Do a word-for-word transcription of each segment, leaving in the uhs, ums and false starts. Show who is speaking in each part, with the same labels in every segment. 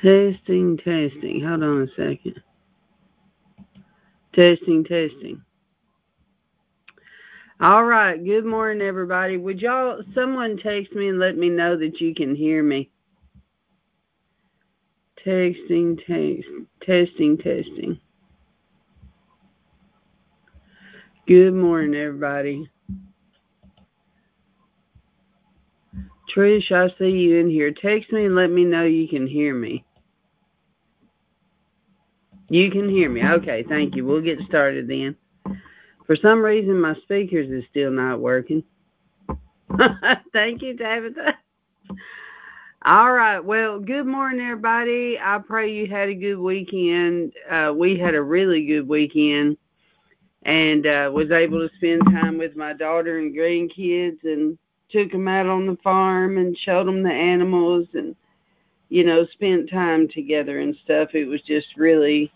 Speaker 1: Testing, testing. Hold on a second. Testing, testing. All right. Good morning, everybody. Would y'all, someone text me and let me know that you can hear me? Texting, text, testing, testing. Good morning, everybody. Trish, I see you in here. Text me and let me know you can hear me. You can hear me. Okay, thank you. We'll get started then. For some reason, my speakers is still not working. Thank you, Tabitha. All right. Well, good morning, everybody. I pray you had a good weekend. Uh, we had a really good weekend and uh, was able to spend time with my daughter and grandkids and took them out on the farm and showed them the animals and, you know, spent time together and stuff. It was just really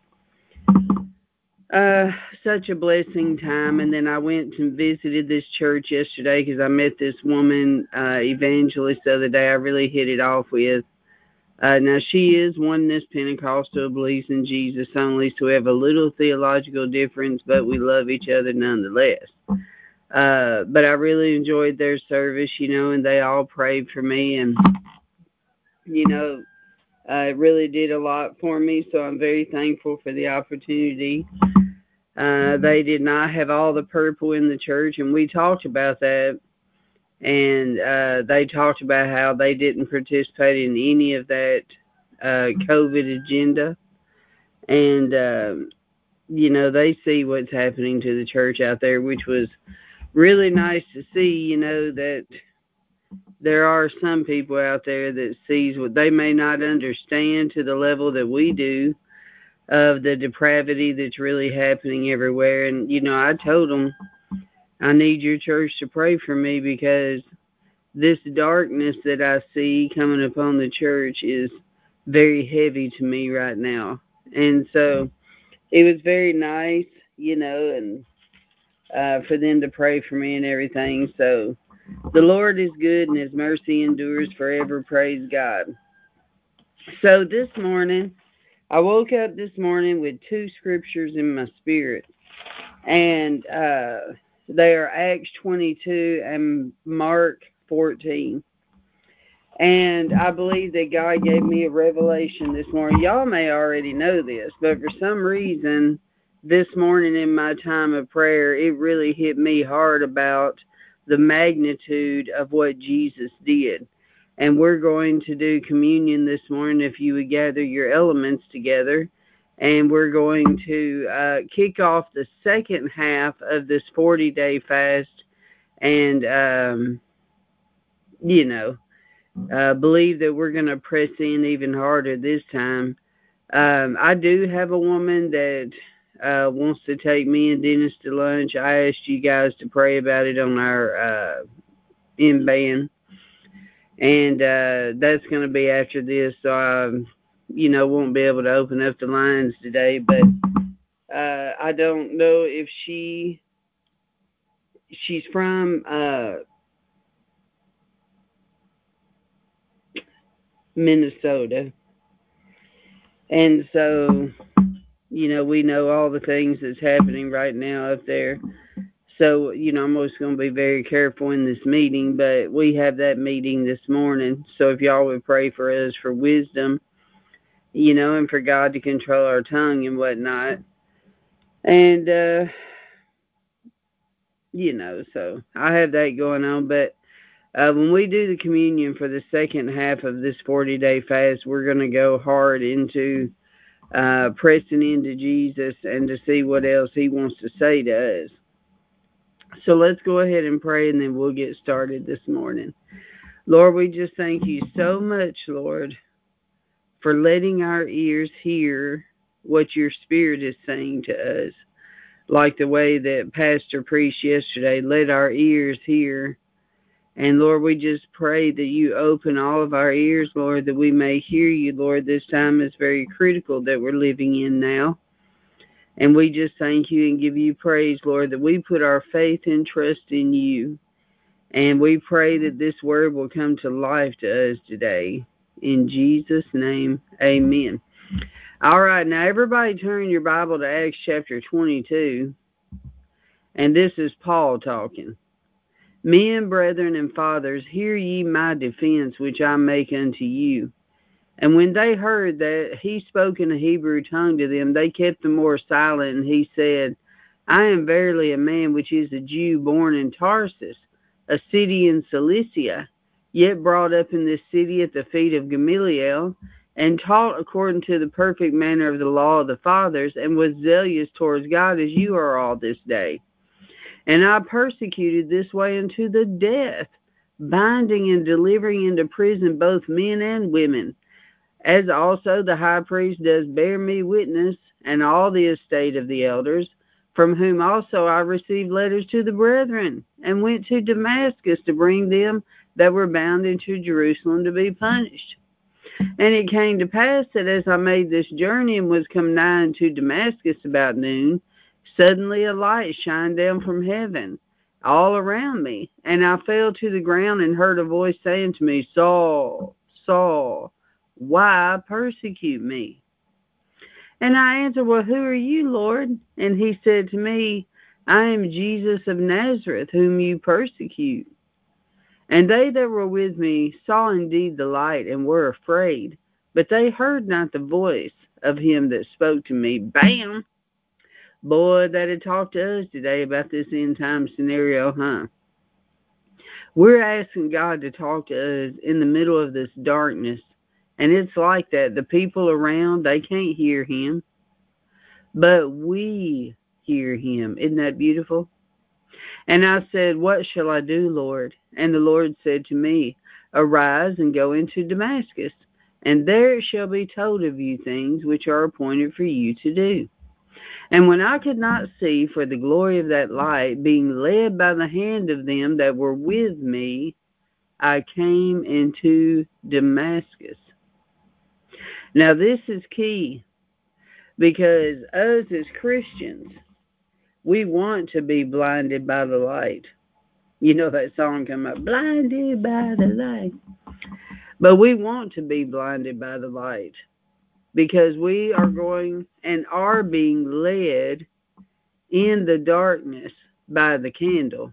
Speaker 1: uh, such a blessing time. And then I went and visited this church yesterday because I met this woman, uh, evangelist, the other day I really hit it off with. Uh, now, she is oneness Pentecostal, believes in Jesus only, so we have a little theological difference, but we love each other nonetheless. Uh, but I really enjoyed their service, you know, and they all prayed for me, and, you know, uh, it really did a lot for me, so I'm very thankful for the opportunity. Uh, they did not have all the purple in the church, and we talked about that. And uh, they talked about how they didn't participate in any of that uh, COVID agenda. And, uh, you know, they see what's happening to the church out there, which was really nice to see, you know, that there are some people out there that sees what they may not understand to the level that we do of the depravity that's really happening everywhere. And, you know, I told them, I need your church to pray for me because this darkness that I see coming upon the church is very heavy to me right now. And so it was very nice, you know, and uh, for them to pray for me and everything. So the Lord is good and his mercy endures forever. Praise God. So this morning, I woke up this morning with two scriptures in my spirit. And uh, they are Acts twenty-two and Mark fourteen. And I believe that God gave me a revelation this morning. Y'all may already know this, but for some reason, this morning in my time of prayer, it really hit me hard about the magnitude of what Jesus did. And we're going to do communion this morning if you would gather your elements together. And we're going to uh, kick off the second half of this forty-day fast. And, um, you know, uh, believe that we're going to press in even harder this time. Um, I do have a woman that uh, wants to take me and Dennis to lunch. I asked you guys to pray about it on our uh, in-band. And uh, that's going to be after this, so I, you know, won't be able to open up the lines today. But uh, I don't know if she, she's from uh, Minnesota. And so, you know, we know all the things that's happening right now up there. So, you know, I'm always going to be very careful in this meeting, but we have that meeting this morning. So if y'all would pray for us for wisdom, you know, and for God to control our tongue and whatnot. And, uh, you know, so I have that going on. But uh, when we do the communion for the second half of this forty-day fast, we're going to go hard into uh, pressing into Jesus and to see what else he wants to say to us. So let's go ahead and pray, and then we'll get started this morning. Lord, we just thank you so much, Lord, for letting our ears hear what your Spirit is saying to us. Like the way that Pastor preached yesterday, let our ears hear. And Lord, we just pray that you open all of our ears, Lord, that we may hear you, Lord. This time is very critical that we're living in now. And we just thank you and give you praise, Lord, that we put our faith and trust in you. And we pray that this word will come to life to us today. In Jesus' name, amen. All right, now everybody turn your Bible to Acts chapter twenty-two, and this is Paul talking. Men, brethren, and fathers, hear ye my defense, which I make unto you. And when they heard that he spoke in the Hebrew tongue to them, they kept the more silent, and he said, I am verily a man which is a Jew, born in Tarsus, a city in Cilicia, yet brought up in this city at the feet of Gamaliel, and taught according to the perfect manner of the law of the fathers, and was zealous towards God as you are all this day. And I persecuted this way unto the death, binding and delivering into prison both men and women, as also the high priest does bear me witness, and all the estate of the elders, from whom also I received letters to the brethren, and went to Damascus to bring them that were bound into Jerusalem to be punished. And it came to pass that as I made this journey and was come nigh unto Damascus about noon, suddenly a light shined down from heaven all around me, and I fell to the ground and heard a voice saying to me, Saul, Saul, why persecute me? And I answered, Well, who are you, Lord? And he said to me, I am Jesus of Nazareth, whom you persecute. And they that were with me saw indeed the light, and were afraid, but they heard not the voice of him that spoke to me. Bam! Boy, that had talked to us today about this end time scenario, huh? We're asking God to talk to us in the middle of this darkness. And it's like that. The people around, they can't hear him. But we hear him. Isn't that beautiful? And I said, What shall I do, Lord? And the Lord said to me, Arise and go into Damascus, and there it shall be told of you things which are appointed for you to do. And when I could not see for the glory of that light, being led by the hand of them that were with me, I came into Damascus. Now this is key, because us as Christians, we want to be blinded by the light. You know that song come up, blinded by the light. But we want to be blinded by the light, because we are going and are being led in the darkness by the candle.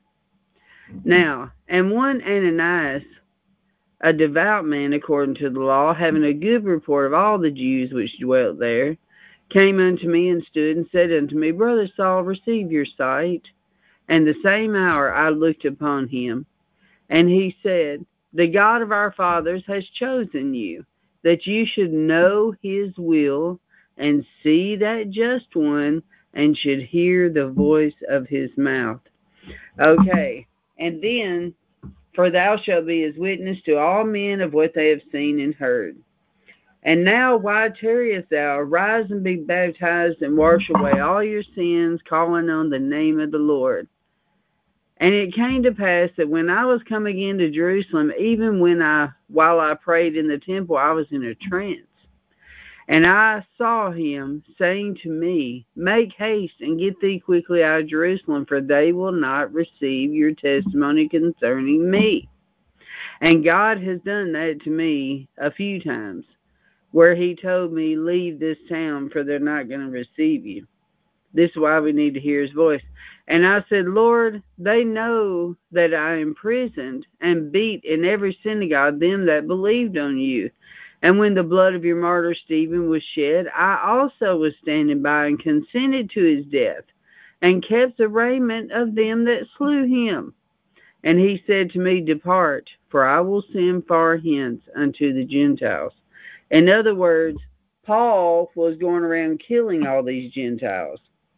Speaker 1: Now, and one Ananias, a devout man according to the law, having a good report of all the Jews which dwelt there, came unto me and stood and said unto me, Brother Saul, receive your sight. And the same hour I looked upon him, and he said, The God of our fathers has chosen you, that you should know his will, and see that just one, and should hear the voice of his mouth. Okay, and then, for thou shalt be as witness to all men of what they have seen and heard. And now why tarriest thou? Arise and be baptized, and wash away all your sins, calling on the name of the Lord. And it came to pass that when I was come again to Jerusalem, even when I, while I prayed in the temple, I was in a trance. And I saw him saying to me, Make haste and get thee quickly out of Jerusalem, for they will not receive your testimony concerning me. And God has done that to me a few times, where he told me, Leave this town, for they're not going to receive you. This is why we need to hear his voice. And I said, Lord, they know that I imprisoned and beat in every synagogue them that believed on you. And when the blood of your martyr Stephen was shed, I also was standing by and consented to his death, and kept the raiment of them that slew him. And he said to me, Depart, for I will send far hence unto the Gentiles. In other words, Paul was going around killing all these Gentiles.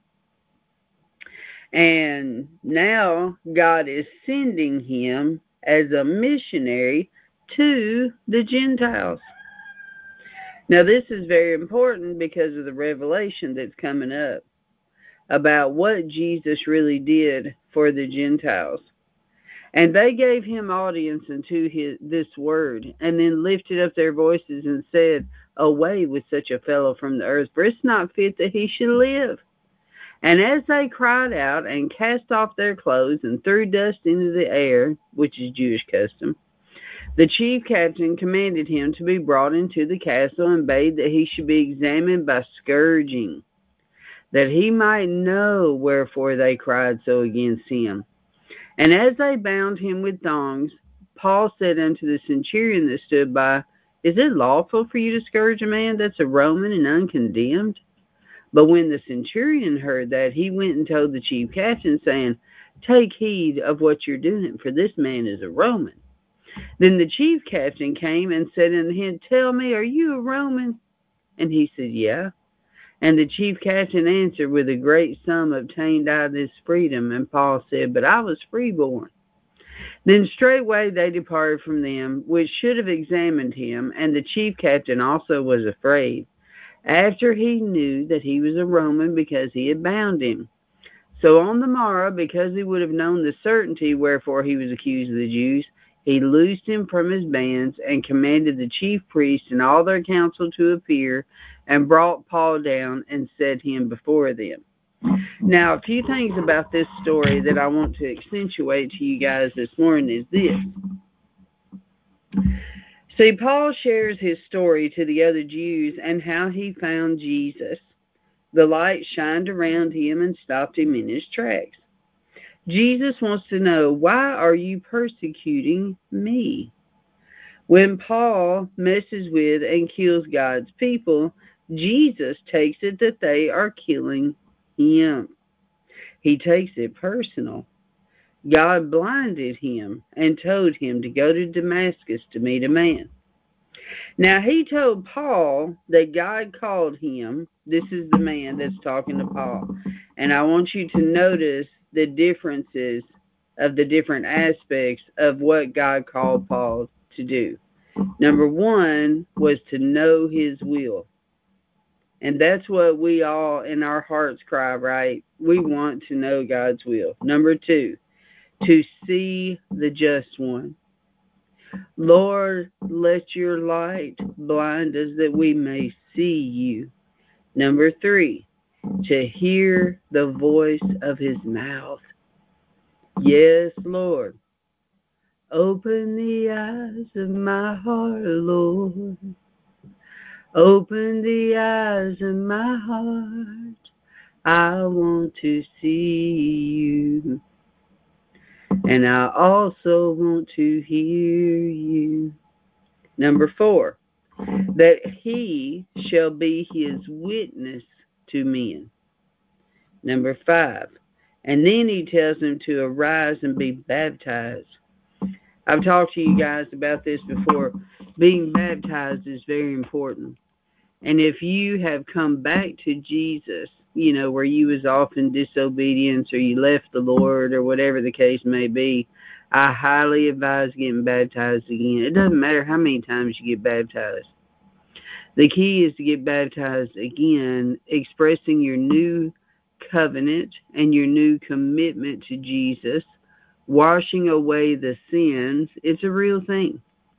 Speaker 1: And now God is sending him as a missionary to the Gentiles. Now this is very important because of the revelation that's coming up about what Jesus really did for the Gentiles. And they gave him audience unto his, this word, and then lifted up their voices and said, Away with such a fellow from the earth, for it's not fit that he should live. And as they cried out and cast off their clothes and threw dust into the air, which is Jewish custom, The chief captain commanded him to be brought into the castle and bade that he should be examined by scourging, that he might know wherefore they cried so against him. And as they bound him with thongs, Paul said unto the centurion that stood by, Is it lawful for you to scourge a man that's a Roman and uncondemned? But when the centurion heard that, he went and told the chief captain, saying, Take heed of what you're doing, for this man is a Roman. Then the chief captain came and said unto him, Tell me, are you a Roman? And he said, Yeah. And the chief captain answered, With a great sum obtained I this freedom. And Paul said, But I was freeborn. Then straightway they departed from them, which should have examined him, and the chief captain also was afraid, after he knew that he was a Roman, because he had bound him. So on the morrow, because he would have known the certainty wherefore he was accused of the Jews, he loosed him from his bands, and commanded the chief priests and all their council to appear, and brought Paul down and set him before them. Now, a few things about this story that I want to accentuate to you guys this morning is this. See, Paul shares his story to the other Jews and how he found Jesus. The light shined around him and stopped him in his tracks. Jesus wants to know, why are you persecuting me? When Paul messes with and kills God's people, Jesus takes it that they are killing him. He takes it personal. God blinded him and told him to go to Damascus to meet a man. Now, he told Paul that God called him. This is the man that's talking to Paul. And I want you to notice the differences of the different aspects of what God called Paul to do. Number one was to know his will. And that's what we all in our hearts cry, right? We want to know God's will. Number two, to see the just one. Lord, let your light blind us that we may see you. Number three, to hear the voice of his mouth. Yes, Lord. Open the eyes of my heart, Lord. Open the eyes of my heart. I want to see you. And I also want to hear you. Number four, that he shall be his witness to men. Number five, and then he tells them to arise and be baptized. I've talked to you guys about this before. Being baptized is very important. And if you have come back to Jesus, you know, where you was off in disobedience or you left the Lord or whatever the case may be, I highly advise getting baptized again. It doesn't matter how many times you get baptized. The key is to get baptized again, expressing your new covenant and your new commitment to Jesus, washing away the sins. It's a real thing.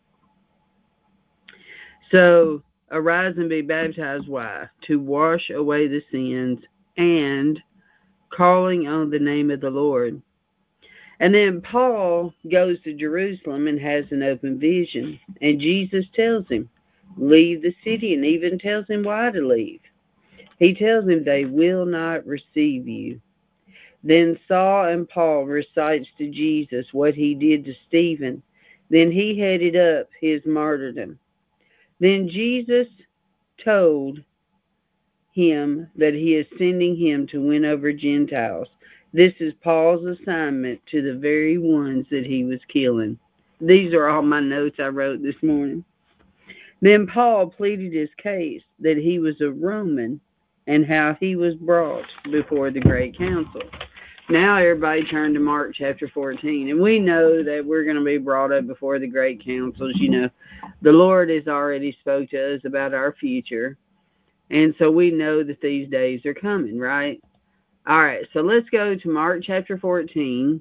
Speaker 1: So, arise and be baptized, why? To wash away the sins and calling on the name of the Lord. And then Paul goes to Jerusalem and has an open vision. And Jesus tells him, leave the city, and even tells him why to leave. He tells him they will not receive you. Then Saul and Paul recites to Jesus what he did to Stephen. Then he headed up his martyrdom. Then Jesus told him that he is sending him to win over Gentiles. This is Paul's assignment to the very ones that he was killing. These are all my notes I wrote this morning. Then Paul pleaded his case that he was a Roman and how he was brought before the great council. Now everybody turn to Mark chapter fourteen. And we know that we're going to be brought up before the great councils. You know, the Lord has already spoke to us about our future. And so we know that these days are coming, right? All right, so let's go to Mark chapter fourteen.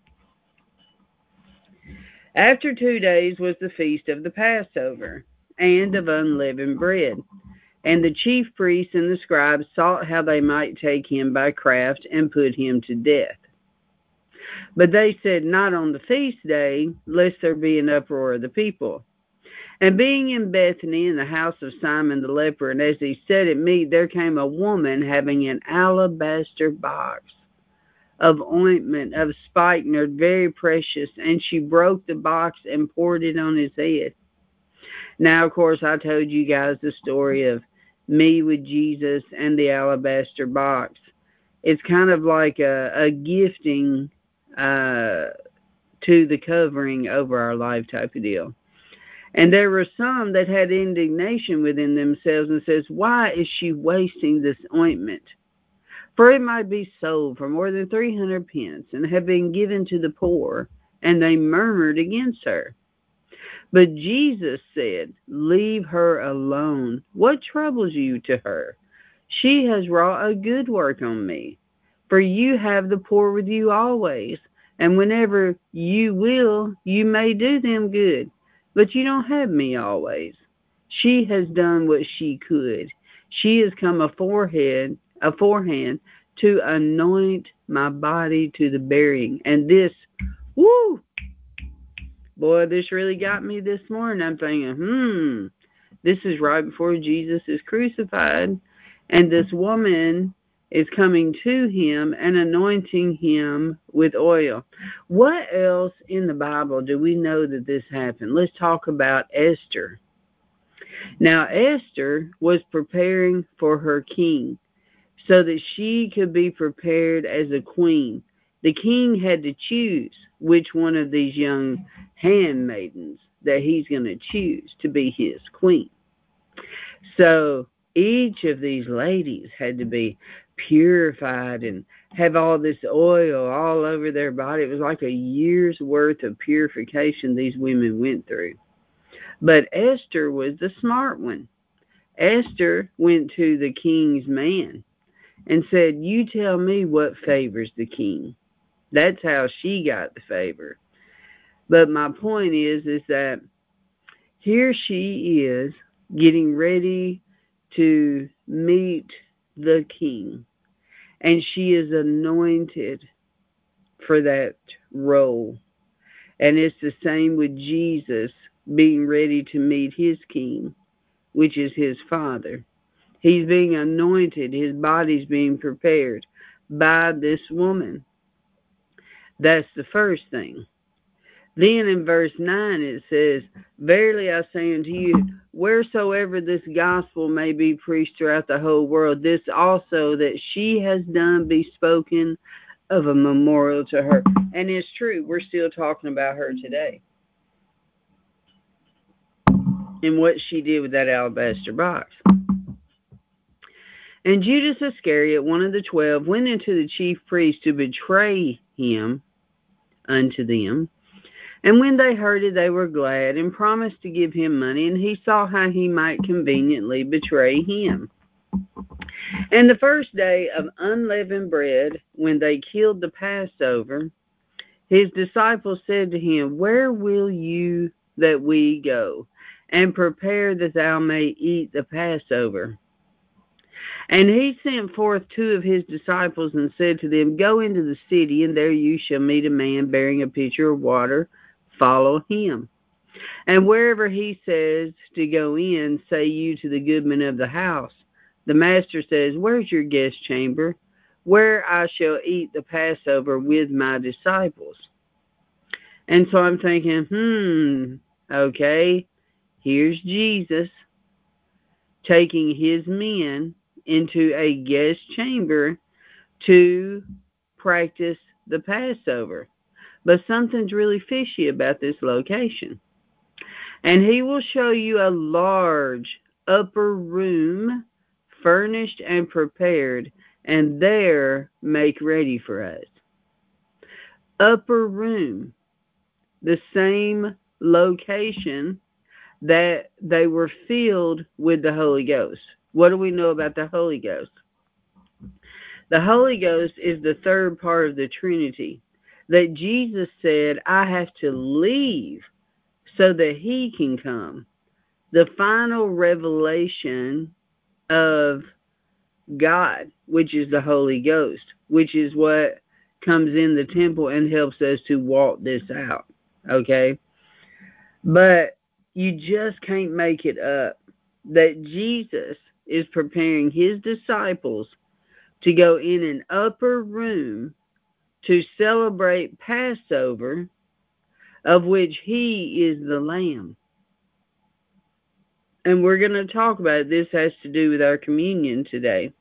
Speaker 1: After two days was the feast of the Passover and of unleavened bread. And the chief priests and the scribes sought how they might take him by craft and put him to death. But they said, not on the feast day, lest there be an uproar of the people. And being in Bethany in the house of Simon the leper, and as he sat at meat, there came a woman having an alabaster box of ointment of spikenard, very precious, and she broke the box and poured it on his head. Now, of course, I told you guys the story of me with Jesus and the alabaster box. It's kind of like a, a gifting uh, to the covering over our life type of deal. And there were some that had indignation within themselves and says, why is she wasting this ointment? For it might be sold for more than three hundred pence and have been given to the poor. And they murmured against her. But Jesus said, leave her alone. What troubles you to her? She has wrought a good work on me. For you have the poor with you always, and whenever you will, you may do them good. But you don't have me always. She has done what she could. She has come aforehead, aforehand to anoint my body to the burying. And this, woo, boy, this really got me this morning. I'm thinking, hmm, this is right before Jesus is crucified. And this woman is coming to him and anointing him with oil. What else in the Bible do we know that this happened? Let's talk about Esther. Now, Esther was preparing for her king so that she could be prepared as a queen. The king had to choose which one of these young handmaidens that he's going to choose to be his queen. So each of these ladies had to be purified and have all this oil all over their body. It was like a year's worth of purification these women went through. But Esther was the smart one. Esther went to the king's man and said, you tell me what favors the king. That's how she got the favor. But my point is, is that here she is getting ready to meet the king. And she is anointed for that role. And it's the same with Jesus being ready to meet his king, which is his Father. He's being anointed. His body's being prepared by this woman. That's the first thing. Then in verse nine it says, verily I say unto you, wheresoever this gospel may be preached throughout the whole world, this also that she has done be spoken of a memorial to her. And it's true, we're still talking about her today. And what she did with that alabaster box. And Judas Iscariot, one of the twelve, went into the chief priests to betray him unto them. And when they heard it, they were glad and promised to give him money, and he saw how he might conveniently betray him. And the first day of unleavened bread, when they killed the Passover, his disciples said to him, where will you that we go, and prepare that thou may eat the Passover? And he sent forth two of his disciples and said to them, go into the city, and there you shall meet a man bearing a pitcher of water. Follow him. And wherever he says to go in, say you to the goodman of the house, the master says, where's your guest chamber, where I shall eat the Passover with my disciples? And so I'm thinking, hmm, okay, here's Jesus taking his men into a guest chamber to practice the Passover. But something's really fishy about this location. And he will show you a large upper room, furnished and prepared, and there make ready for us. Upper room, the same location that they were filled with the Holy Ghost. What do we know about the Holy Ghost? The Holy Ghost is the third part of the Trinity. That Jesus said, I have to leave so that he can come. The final revelation of God, which is the Holy Ghost, which is what comes in the temple and helps us to walk this out, okay? But you just can't make it up that Jesus is preparing his disciples to go in an upper room to celebrate Passover, of which he is the Lamb. And we're going to talk about it. This has to do with our communion today.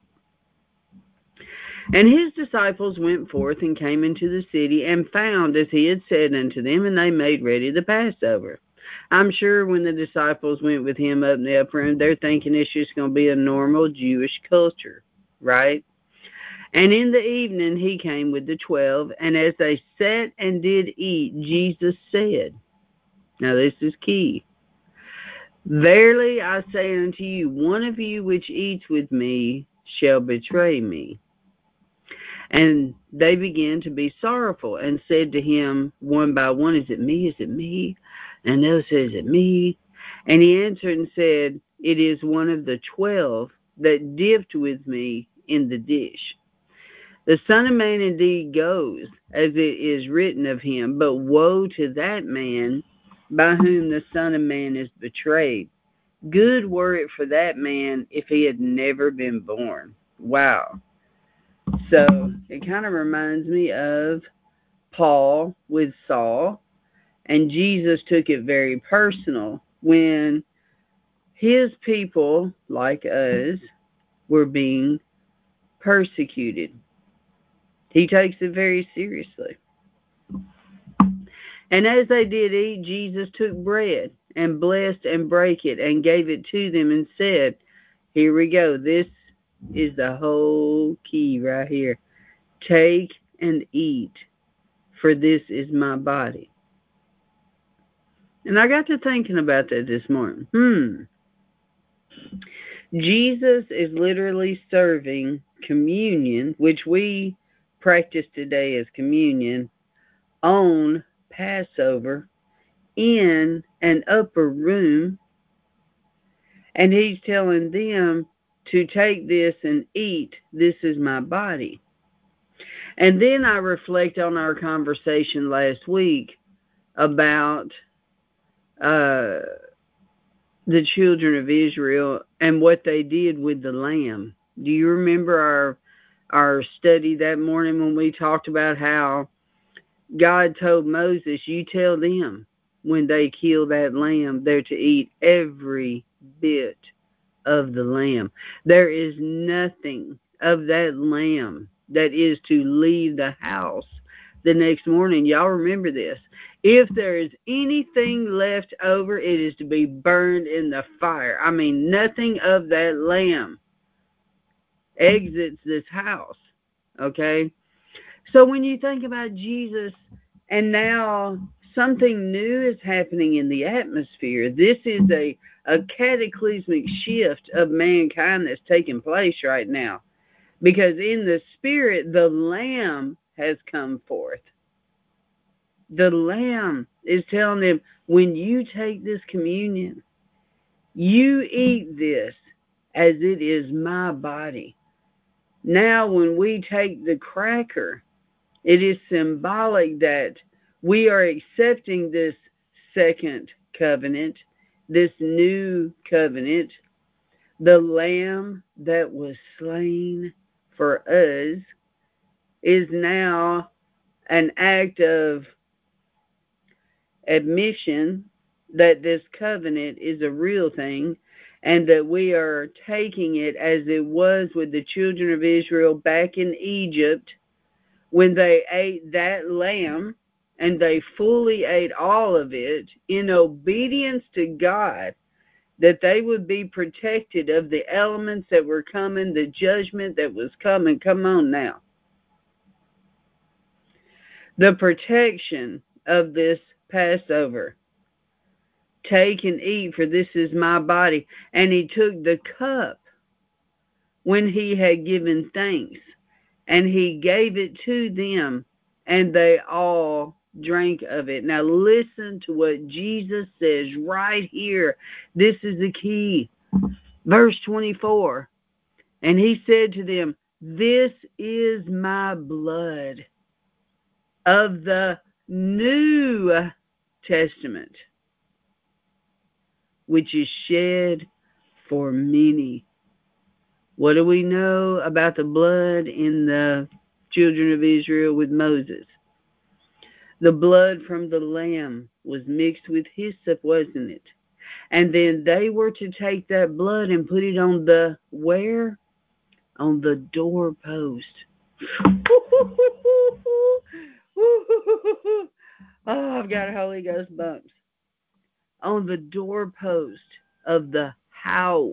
Speaker 1: And his disciples went forth and came into the city and found as he had said unto them, and they made ready the Passover. I'm sure when the disciples went with him up in the upper room, they're thinking it's just going to be a normal Jewish culture, right? And in the evening he came with the twelve, and as they sat and did eat, Jesus said, now this is key, verily I say unto you, one of you which eats with me shall betray me. And they began to be sorrowful and said to him one by one, is it me? Is it me? And they'll say, is it me? And he answered and said, it is one of the twelve that dipped with me in the dish. The Son of Man indeed goes, as it is written of him, but woe to that man by whom the Son of Man is betrayed. Good were it for that man if he had never been born. Wow. So it kind of reminds me of Paul with Saul, and Jesus took it very personal when his people, like us, were being persecuted. He takes it very seriously. And as they did eat, Jesus took bread and blessed and brake it and gave it to them and said, here we go, this is the whole key right here. Take and eat, for this is my body. And I got to thinking about that this morning. Hmm. Jesus is literally serving communion, which we practice today as communion, on Passover in an upper room. And he's telling them to take this and eat. This is my body. And then I reflect on our conversation last week about uh, the children of Israel and what they did with the lamb. Do you remember our our study that morning when we talked about how God told Moses, you tell them when they kill that lamb, they're to eat every bit of the lamb. There is nothing of that lamb that is to leave the house the next morning. Y'all remember this. If there is anything left over, it is to be burned in the fire. I mean, nothing of that lamb exits this house, okay? So when you think about Jesus, and now something new is happening in the atmosphere. This is a, a cataclysmic shift of mankind that's taking place right now. Because in the spirit, the Lamb has come forth. The Lamb is telling them, when you take this communion, you eat this as it is my body. Now when we take the cracker, it is symbolic that we are accepting this second covenant, this new covenant. The Lamb that was slain for us is now an act of admission that this covenant is a real thing, and that we are taking it as it was with the children of Israel back in Egypt when they ate that lamb, and they fully ate all of it in obedience to God, that they would be protected of the elements that were coming, the judgment that was coming. Come on now. The protection of this Passover. Take and eat, for this is my body. And he took the cup when he had given thanks, and he gave it to them, and they all drank of it. Now listen to what Jesus says right here. This is the key. Verse twenty-four. And he said to them, this is my blood of the New Testament, which is shed for many. What do we know about the blood in the children of Israel with Moses? The blood from the lamb was mixed with hyssop, wasn't it? And then they were to take that blood and put it on the, where? On the doorpost. Oh, I've got Holy Ghost bumps. On the doorpost of the house,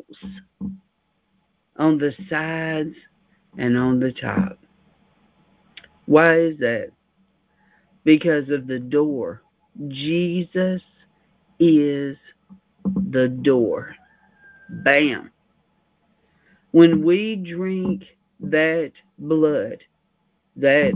Speaker 1: on the sides and on the top. Why is that? Because of the door. Jesus is the door. Bam. When we drink that blood, that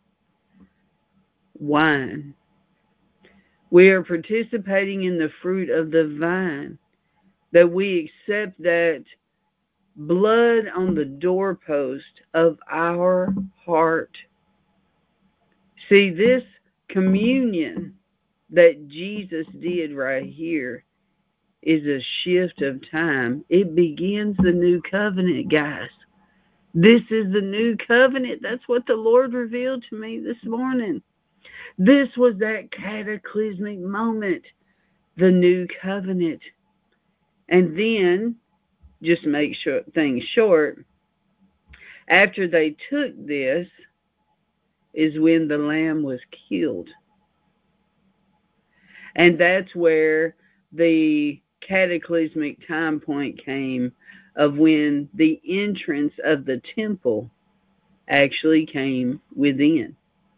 Speaker 1: wine, we are participating in the fruit of the vine, that we accept that blood on the doorpost of our heart. See, this communion that Jesus did right here is a shift of time. It begins the new covenant, guys. This is the new covenant. That's what the Lord revealed to me this morning. This was that cataclysmic moment, the new covenant. And then, just to make sure things short, after they took this is when the lamb was killed. And that's where the cataclysmic time point came of when the entrance of the temple actually came within.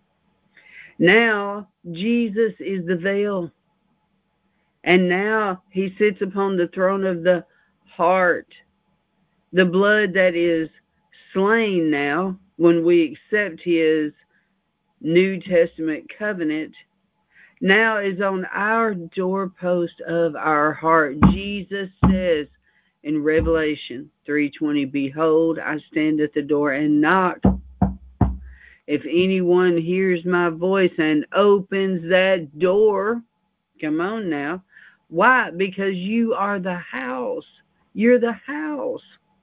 Speaker 1: Now, Jesus is the veil. And now he sits upon the throne of the heart. The blood that is slain now, when we accept his New Testament covenant, now is on our doorpost of our heart. Jesus says in Revelation three twenty, behold, I stand at the door and knock. If anyone hears my voice and opens that door, come on now. Why? Because you are the house. You're the house.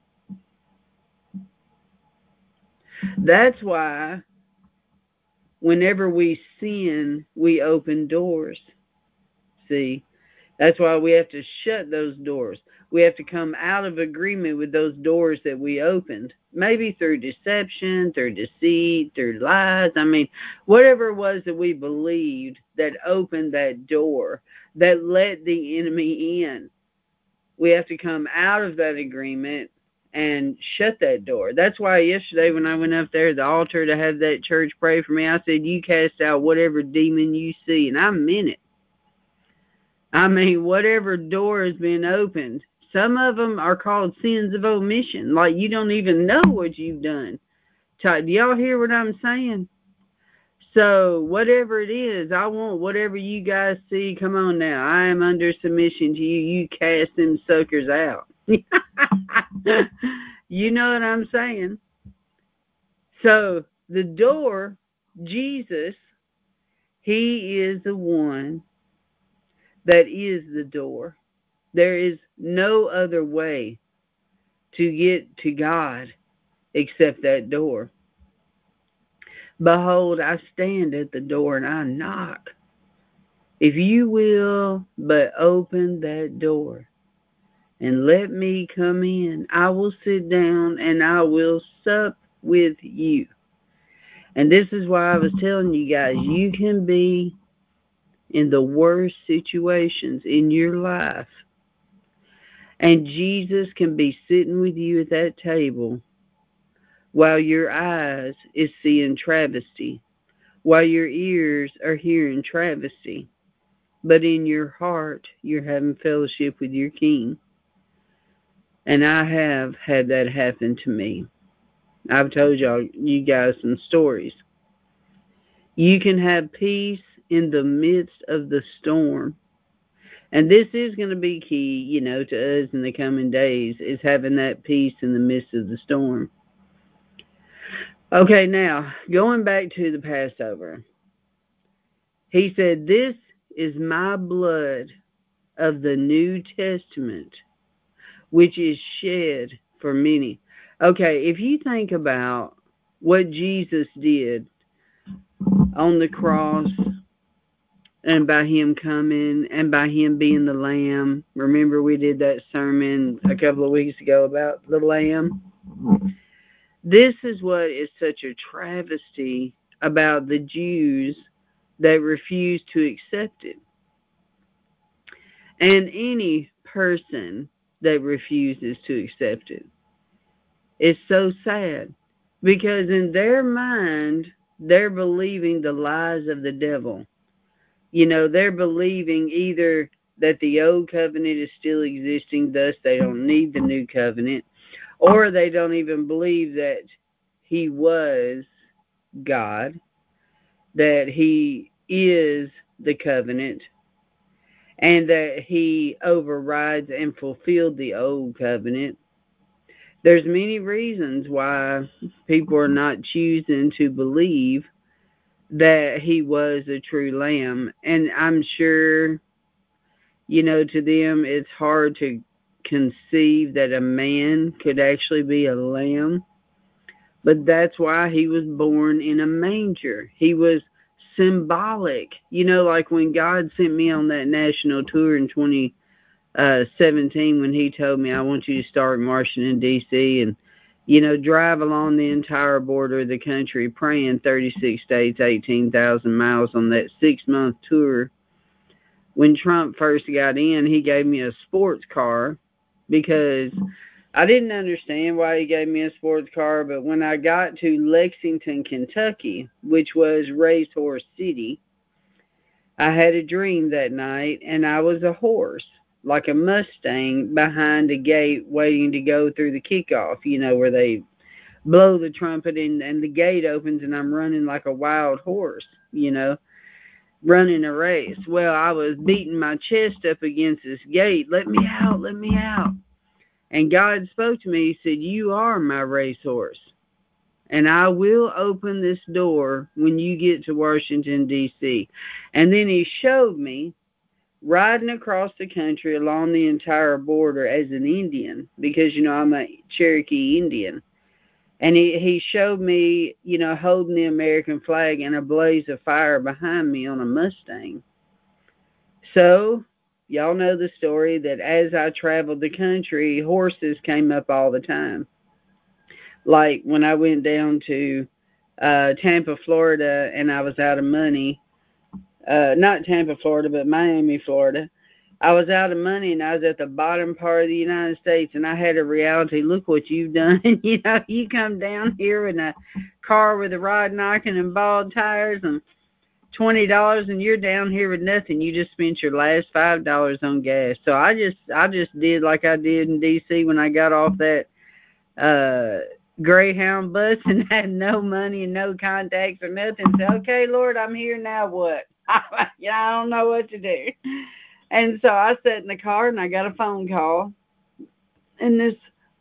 Speaker 1: That's why whenever we sin, we open doors. See? That's why we have to shut those doors. We have to come out of agreement with those doors that we opened. Maybe through deception, through deceit, through lies. I mean, whatever it was that we believed that opened that door, that let the enemy in. We have to come out of that agreement and shut that door. That's why yesterday when I went up there at the altar to have that church pray for me, I said, you cast out whatever demon you see. And I meant it. I mean, whatever door has been opened. Some of them are called sins of omission. Like you don't even know what you've done. Do y'all hear what I'm saying? So whatever it is, I want whatever you guys see. Come on now. I am under submission to you. You cast them suckers out. You know what I'm saying? So the door, Jesus, he is the one that is the door. There is no other way to get to God except that door. Behold, I stand at the door and I knock. If you will but open that door and let me come in, I will sit down and I will sup with you. And this is why I was telling you guys, you can be in the worst situations in your life, and Jesus can be sitting with you at that table while your eyes is seeing travesty, while your ears are hearing travesty, but in your heart you're having fellowship with your King. And I have had that happen to me. I've told y'all, you guys, some stories. You can have peace in the midst of the storm. And this is going to be key, you know, to us in the coming days, is having that peace in the midst of the storm. Okay, now, going back to the Passover. He said, this is my blood of the New Testament, which is shed for many. Okay, if you think about what Jesus did on the cross, and by him coming, and by him being the lamb. Remember we did that sermon a couple of weeks ago about the lamb? This is what is such a travesty about the Jews that refuse to accept it. And any person that refuses to accept it. It's so sad. Because in their mind, they're believing the lies of the devil. You know, they're believing either that the old covenant is still existing, thus they don't need the new covenant, or they don't even believe that he was God, that he is the covenant, and that he overrides and fulfilled the old covenant. There's many reasons why people are not choosing to believe that he was a true lamb. And I'm sure, you know, to them it's hard to conceive that a man could actually be a lamb. But that's why he was born in a manger. He was symbolic. You know, like when God sent me on that national tour in twenty seventeen, when he told me, I want you to start in Washington, D C, and you know, drive along the entire border of the country, praying thirty-six states, eighteen thousand miles on that six-month tour. When Trump first got in, he gave me a sports car because I didn't understand why he gave me a sports car, but when I got to Lexington, Kentucky, which was Racehorse City, I had a dream that night, and I was a horse, like a Mustang, behind a gate waiting to go through the kickoff, you know, where they blow the trumpet and, and the gate opens and I'm running like a wild horse, you know, running a race. Well, I was beating my chest up against this gate. Let me out, let me out. And God spoke to me. He said, you are my racehorse. And I will open this door when you get to Washington, D C. And then he showed me riding across the country along the entire border as an Indian, because, you know, I'm a Cherokee Indian. And he, he showed me, you know, holding the American flag and a blaze of fire behind me on a Mustang. So, y'all know the story that as I traveled the country, horses came up all the time. Like when I went down to uh, Tampa, Florida, and I was out of money, Uh, not Tampa, Florida, but Miami, Florida. I was out of money and I was at the bottom part of the United States, and I had a reality. Look what you've done. You know, you come down here in a car with a rod knocking and bald tires and twenty dollars, and you're down here with nothing. You just spent your last five dollars on gas. So I just, I just did like I did in D C when I got off that uh, Greyhound bus and had no money and no contacts or nothing. So, okay, Lord, I'm here now. What? Yeah, I don't know what to do. And so I sat in the car and I got a phone call. And this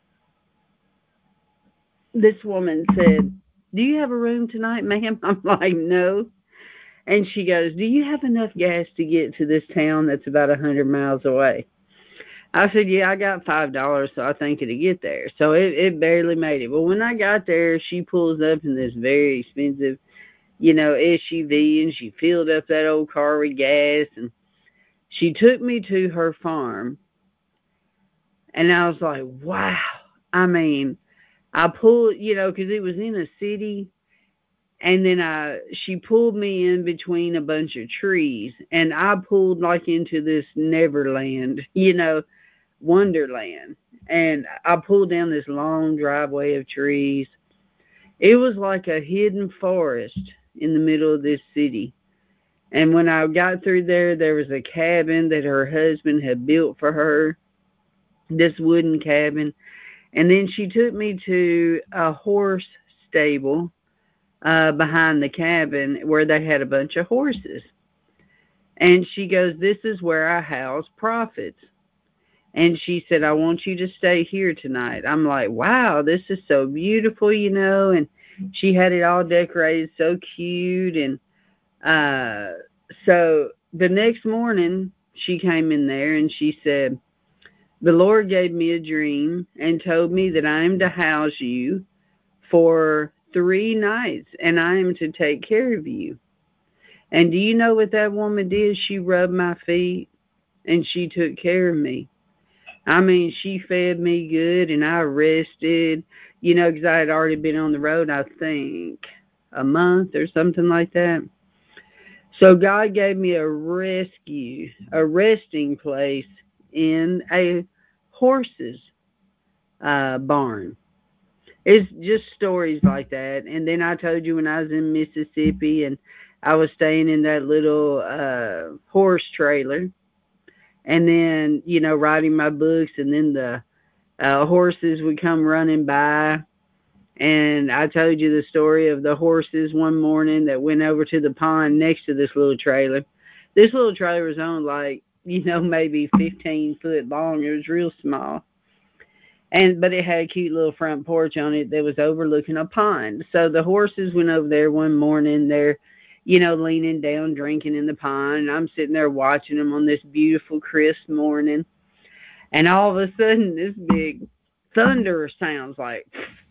Speaker 1: this woman said, do you have a room tonight, ma'am? I'm like, no. And she goes, do you have enough gas to get to this town that's about one hundred miles away? I said, yeah, I got five dollars, so I think it'll get there. So it, it barely made it. Well, when I got there, she pulls up in this very expensive, you know, S U V, and she filled up that old car with gas, and she took me to her farm, and I was like, wow. I mean, I pulled, you know, because it was in a city, and then I she pulled me in between a bunch of trees, and I pulled like into this Neverland, you know, Wonderland. And I pulled down this long driveway of trees. It was like a hidden forest in the middle of this city. And when I got through there, there was a cabin that her husband had built for her, this wooden cabin. And then she took me to a horse stable uh, behind the cabin where they had a bunch of horses. And she goes, this is where I house prophets. And she said, I want you to stay here tonight. I'm like, wow, this is so beautiful, you know. And she had it all decorated so cute. And uh, So the next morning, she came in there and she said, the Lord gave me a dream and told me that I am to house you for three nights and I am to take care of you. And do you know what that woman did? She rubbed my feet and she took care of me. I mean, she fed me good and I rested, you know, because I had already been on the road, I think, a month or something like that. So God gave me a rescue, a resting place in a horse's uh, barn. It's just stories like that. And then I told you when I was in Mississippi and I was staying in that little uh, horse trailer and then, you know, writing my books and then the uh, horses would come running by. And I told you the story of the horses one morning that went over to the pond next to this little trailer. This little trailer was on like, you know, maybe fifteen foot long. It was real small. And but it had a cute little front porch on it that was overlooking a pond. So the horses went over there one morning. They're, you know, leaning down, drinking in the pond. And I'm sitting there watching them on this beautiful, crisp morning. And all of a sudden, this big thunder sounds like,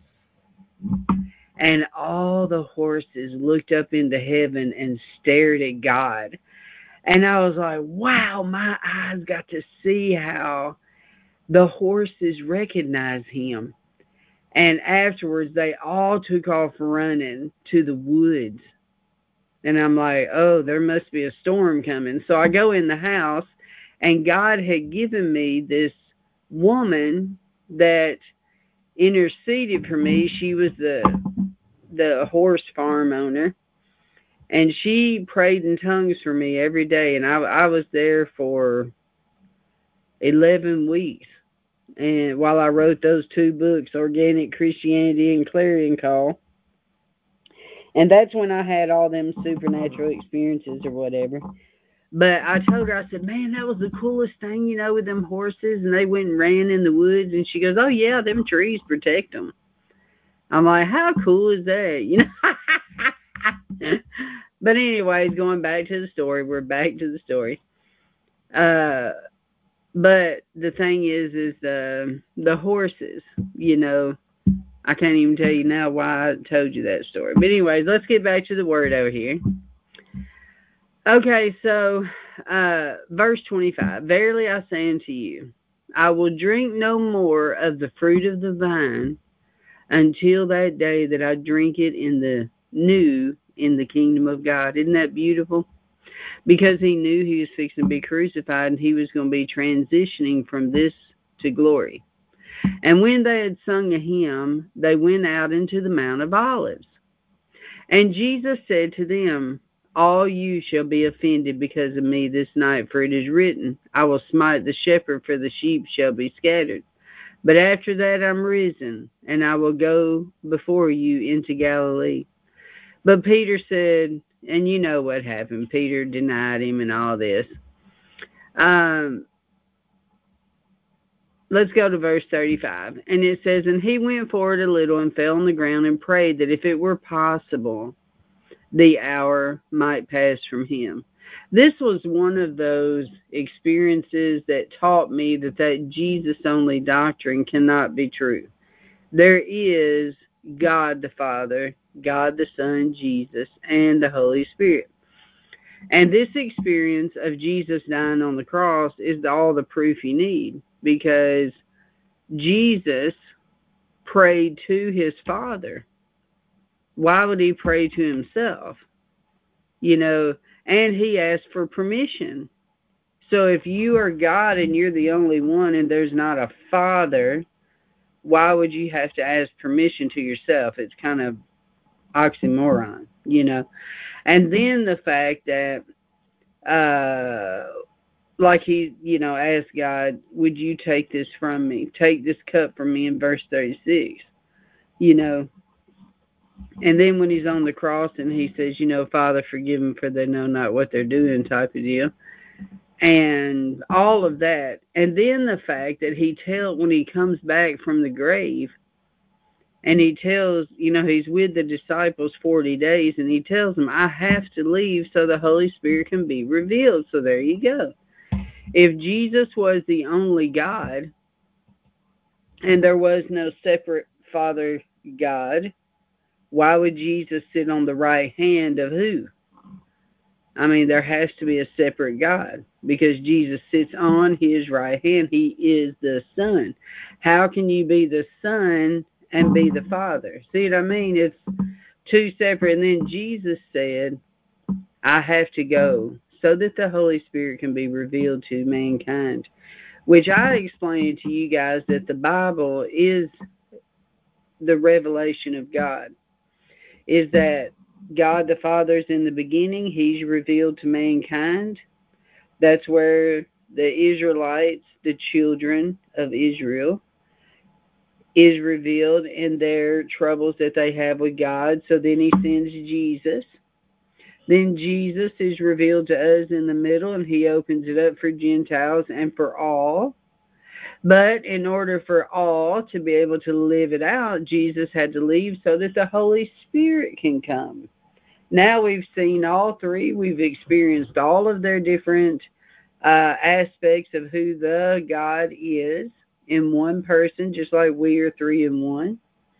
Speaker 1: and all the horses looked up into heaven and stared at God. And I was like, wow, my eyes got to see how the horses recognize him. And afterwards, they all took off running to the woods. And I'm like, oh, there must be a storm coming. So I go in the house, and God had given me this woman that interceded for me. She was the the horse farm owner, and she prayed in tongues for me every day. And I, I was there for eleven weeks. And while I wrote those two books, Organic Christianity and Clarion Call, and that's when I had all them supernatural experiences or whatever. But I told her, I said, man, that was the coolest thing, you know, with them horses. And they went and ran in the woods. And she goes, oh, yeah, them trees protect them. I'm like, how cool is that? You know? But anyways, going back to the story, we're back to the story. Uh, but the thing is, is the the horses, you know, I can't even tell you now why I told you that story. But anyways, let's get back to the word over here. Okay, so uh, verse twenty-five. Verily I say unto you, I will drink no more of the fruit of the vine until that day that I drink it in the new in the kingdom of God. Isn't that beautiful? Because he knew he was fixing to be crucified and he was going to be transitioning from this to glory. And when they had sung a hymn, they went out into the Mount of Olives. And Jesus said to them, all you shall be offended because of me this night, for it is written, I will smite the shepherd, for the sheep shall be scattered. But after that I'm risen, and I will go before you into Galilee. But Peter said, and you know what happened. Peter denied him and all this. Um, let's go to verse thirty-five. And it says, and he went forward a little and fell on the ground and prayed that if it were possible, the hour might pass from him. This was one of those experiences that taught me that that Jesus-only doctrine cannot be true. There is God the Father, God the Son, Jesus, and the Holy Spirit. And this experience of Jesus dying on the cross is all the proof you need, because Jesus prayed to his Father. Why would he pray to himself? You know, and he asked for permission. So if you are God and you're the only one and there's not a Father, why would you have to ask permission to yourself? It's kind of oxymoron, you know. And then the fact that, uh, like he, you know, asked God, would you take this from me? Take this cup from me in verse thirty-six, you know. And then when he's on the cross and he says, you know, Father, forgive them for they know not what they're doing type of deal. And all of that. And then the fact that he tells, when he comes back from the grave, And he tells, you know, he's with the disciples forty days, and he tells them, I have to leave so the Holy Spirit can be revealed. So there you go. If Jesus was the only God, and there was no separate Father God, why would Jesus sit on the right hand of who? I mean, there has to be a separate God, because Jesus sits on his right hand. He is the Son. How can you be the Son and be the Father? See what I mean? It's two separate. And then Jesus said, I have to go so that the Holy Spirit can be revealed to mankind, which I explained to you guys that the Bible is the revelation of God. Is that God the Father is in the beginning. He's revealed to mankind. That's where the Israelites, the children of Israel, is revealed in their troubles that they have with God. So then he sends Jesus. Then Jesus is revealed to us in the middle, and he opens it up for Gentiles and for all. But in order for all to be able to live it out, Jesus had to leave so that the Holy Spirit can come. Now we've seen all three. We've experienced all of their different uh, aspects of who the God is in one person, just like we are three in one.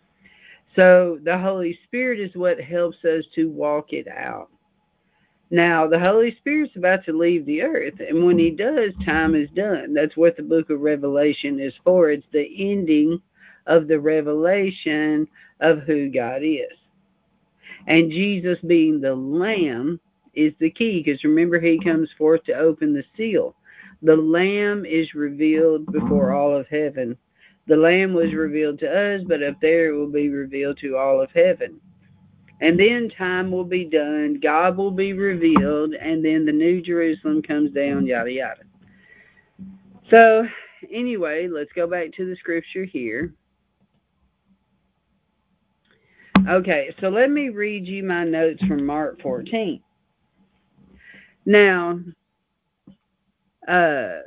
Speaker 1: So the Holy Spirit is what helps us to walk it out. Now, the Holy Spirit's about to leave the earth, and when he does, time is done. That's what the book of Revelation is for. It's the ending of the revelation of who God is. And Jesus being the Lamb is the key, because remember, he comes forth to open the seal. The Lamb is revealed before all of heaven. The Lamb was revealed to us, but up there it will be revealed to all of heaven. And then time will be done, God will be revealed, and then the New Jerusalem comes down, yada, yada. So, anyway, let's go back to the scripture here. Okay, so let me read you my notes from Mark fourteen. Now, uh,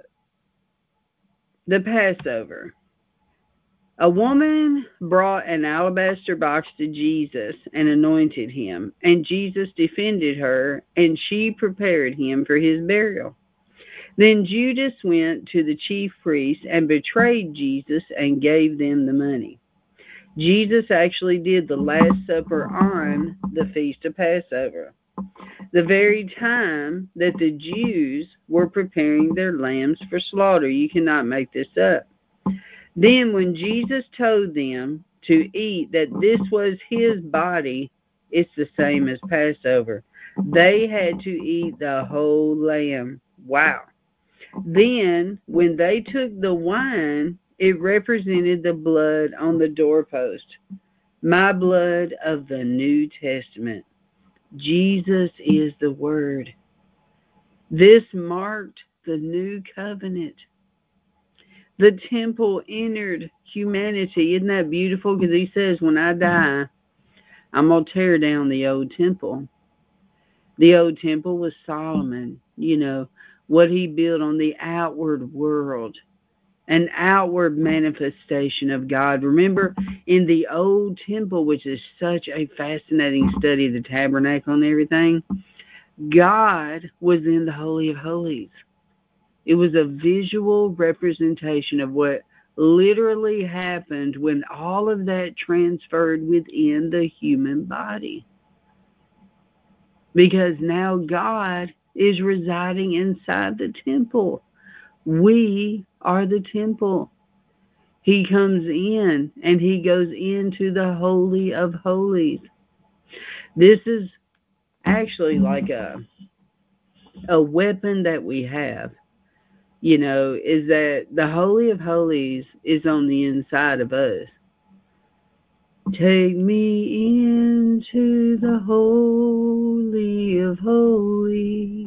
Speaker 1: the Passover. A woman brought an alabaster box to Jesus and anointed him, and Jesus defended her, and she prepared him for his burial. Then Judas went to the chief priests and betrayed Jesus and gave them the money. Jesus actually did the Last Supper on the Feast of Passover, the very time that the Jews were preparing their lambs for slaughter. You cannot make this up. Then when Jesus told them to eat, that this was his body, it's the same as Passover. They had to eat the whole lamb. Wow. Then when they took the wine, it represented the blood on the doorpost. My blood of the New Testament. Jesus is the Word. This marked the new covenant. The temple entered humanity. Isn't that beautiful? Because he says, when I die, I'm going to tear down the old temple. The old temple was Solomon, you know, what he built on the outward world, an outward manifestation of God. Remember, in the old temple, which is such a fascinating study, the tabernacle and everything, God was in the Holy of Holies. It was a visual representation of what literally happened when all of that transferred within the human body. Because now God is residing inside the temple. We are the temple. He comes in and he goes into the Holy of Holies. This is actually like a, a weapon that we have. You know, is that the Holy of Holies is on the inside of us. Take me into the Holy of Holies.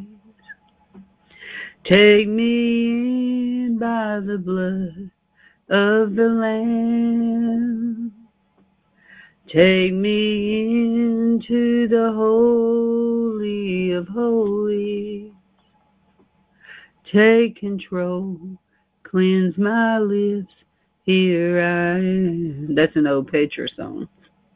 Speaker 1: Take me in by the blood of the Lamb. Take me into the Holy of Holies. Take control, cleanse my lips, Here I am. That's an old Petra song.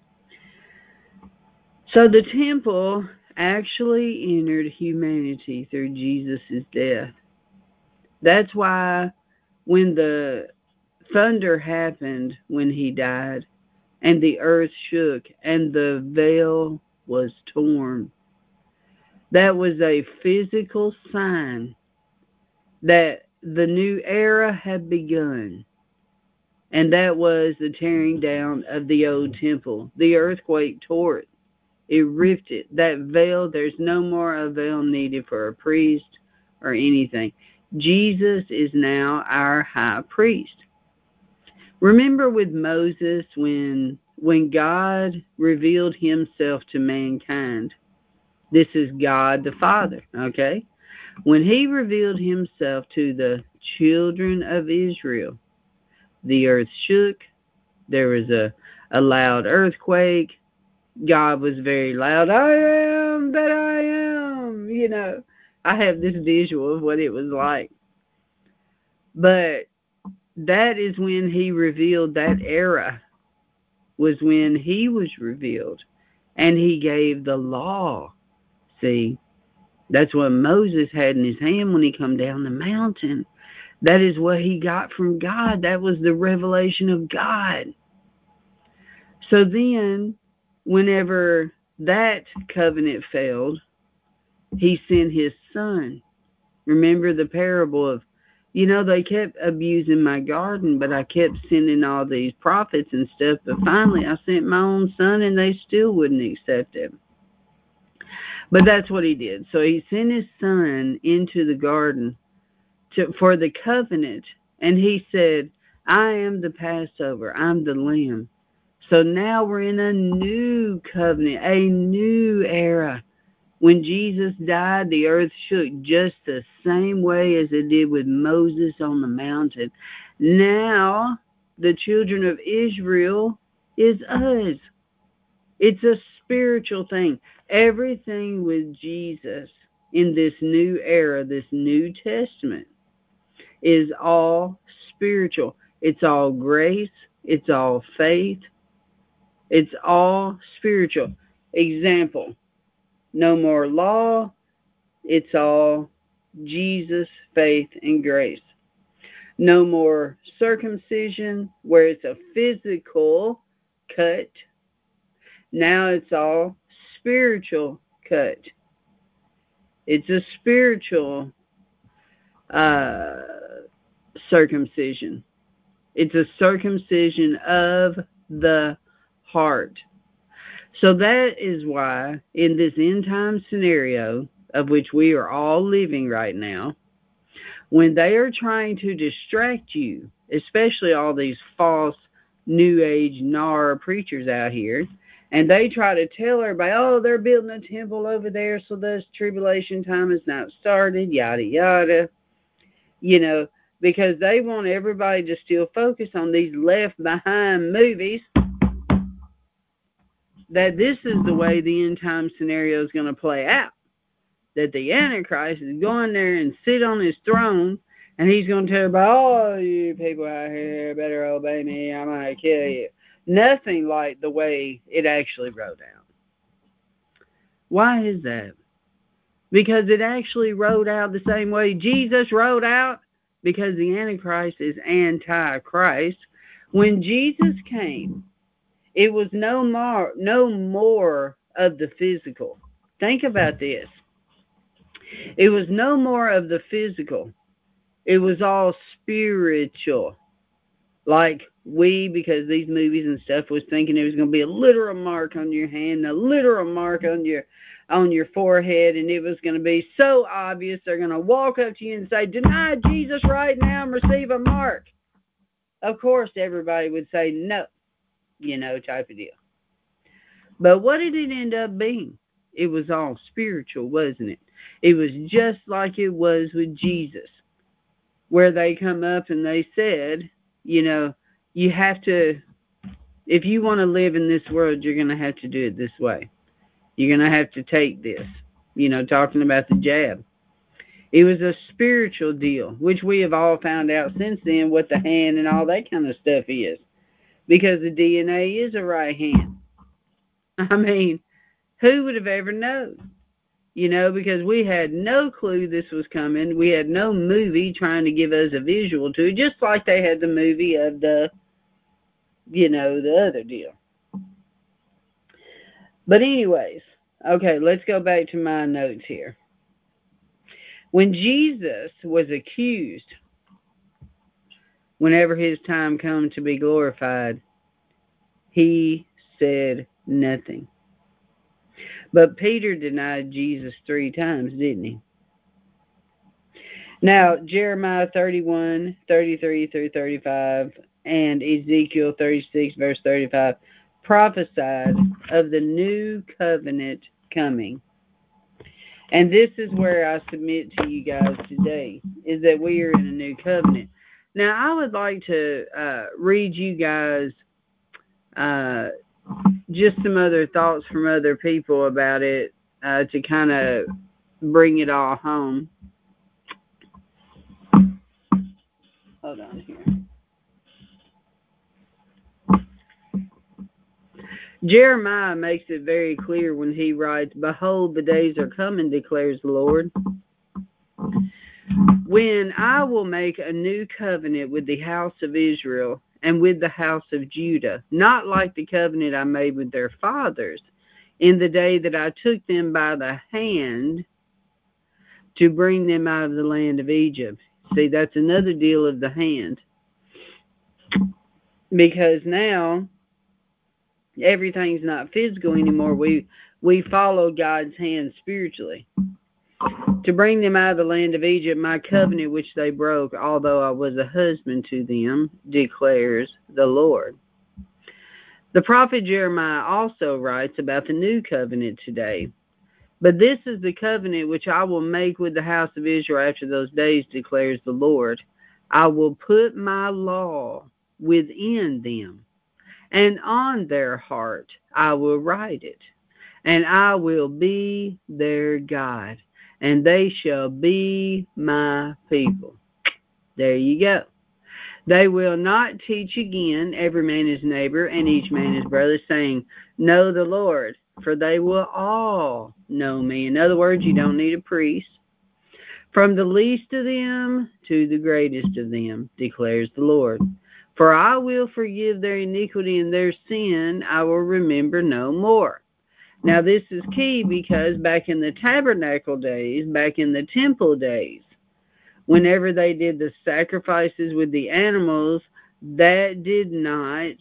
Speaker 1: So the temple actually entered humanity through Jesus' death. That's why when the thunder happened when he died, and the earth shook, and the veil was torn, that was a physical sign that the new era had begun. And that was the tearing down of the old temple. The earthquake tore it. It ripped it. That veil, there's no more a veil needed for a priest or anything. Jesus is now our high priest. Remember with Moses when when God revealed himself to mankind. This is God the Father, okay? When he revealed himself to the children of Israel, the earth shook. There was a, a loud earthquake. God was very loud. I am that I am. You know, I have this visual of what it was like. But that is when he revealed that era, was when he was revealed. And he gave the law. See, that's what Moses had in his hand when he come down the mountain. That is what he got from God. That was the revelation of God. So then, whenever that covenant failed, he sent his son. Remember the parable of, you know, they kept abusing my garden, but I kept sending all these prophets and stuff, but finally I sent my own son and they still wouldn't accept him. But that's what he did. So he sent his son into the garden to, for the covenant, and he said, I am the Passover, I'm the Lamb. So now we're in a new covenant, a new era. When Jesus died, the earth shook just the same way as it did with Moses on the mountain. Now, the children of Israel is us. It's a spiritual thing. Everything with Jesus in this new era, this New Testament, is all spiritual. It's all grace. It's all faith. It's all spiritual. Example, no more law. It's all Jesus, faith, and grace. No more circumcision where it's a physical cut. Now it's all spiritual cut. It's a spiritual uh, circumcision. It's a circumcision of the heart. So that is why in this end time scenario of which we are all living right now, when they are trying to distract you, especially all these false new age N A R preachers out here, and they try to tell everybody, oh, they're building a temple over there, so this tribulation time has not started, yada, yada, you know, because they want everybody to still focus on these left behind movies, that this is the way the end time scenario is going to play out. That the Antichrist is going there and sit on his throne, and he's going to tell everybody, oh, you people out here better obey me, I'm going to kill you. Nothing like the way it actually wrote out. Why is that? Because it actually wrote out the same way Jesus wrote out, because the Antichrist is anti-Christ. When Jesus came, it was no more, no more of the physical. Think about this. It was no more of the physical. It was all spiritual. Like we, because these movies and stuff was thinking there was going to be a literal mark on your hand, a literal mark on your on your forehead, and it was going to be so obvious they're going to walk up to you and say, deny Jesus right now and receive a mark. Of course, everybody would say no, you know, type of deal. But what did it end up being? It was all spiritual, wasn't it? It was just like it was with Jesus, where they come up and they said, you know, you have to, if you want to live in this world, you're going to have to do it this way. You're going to have to take this, you know, talking about the jab. It was a spiritual deal, which we have all found out since then what the hand and all that kind of stuff is. Because the D N A is a right hand. I mean, who would have ever known? You know, because we had no clue this was coming. We had no movie trying to give us a visual to it, just like they had the movie of the, you know, the other deal. But anyways, okay, let's go back to my notes here. When Jesus was accused, whenever his time came to be glorified, he said nothing. But Peter denied Jesus three times, didn't he? Now, Jeremiah thirty-one, thirty-three through thirty-five, and Ezekiel thirty-six, verse thirty-five, prophesied of the new covenant coming. And this is where I submit to you guys today, is that we are in a new covenant. Now, I would like to uh, read you guys uh, just some other thoughts from other people about it uh, to kind of bring it all home. Hold on here. Jeremiah makes it very clear when he writes, "Behold, the days are coming, declares the Lord, when I will make a new covenant with the house of Israel and with the house of Judah, not like the covenant I made with their fathers in the day that I took them by the hand to bring them out of the land of Egypt." See, that's another deal of the hand. Because now everything's not physical anymore. We we follow God's hand spiritually. To bring them out of the land of Egypt, my covenant which they broke, although I was a husband to them, declares the Lord. The prophet Jeremiah also writes about the new covenant today. But this is the covenant which I will make with the house of Israel after those days, declares the Lord. I will put my law within them, and on their heart I will write it, and I will be their God, and they shall be my people. There you go. They will not teach again every man his neighbor and each man his brother, saying, know the Lord, for they will all know me. In other words, you don't need a priest. From the least of them to the greatest of them, declares the Lord. For I will forgive their iniquity and their sin I will remember no more. Now this is key, because back in the tabernacle days, back in the temple days, whenever they did the sacrifices with the animals, that did not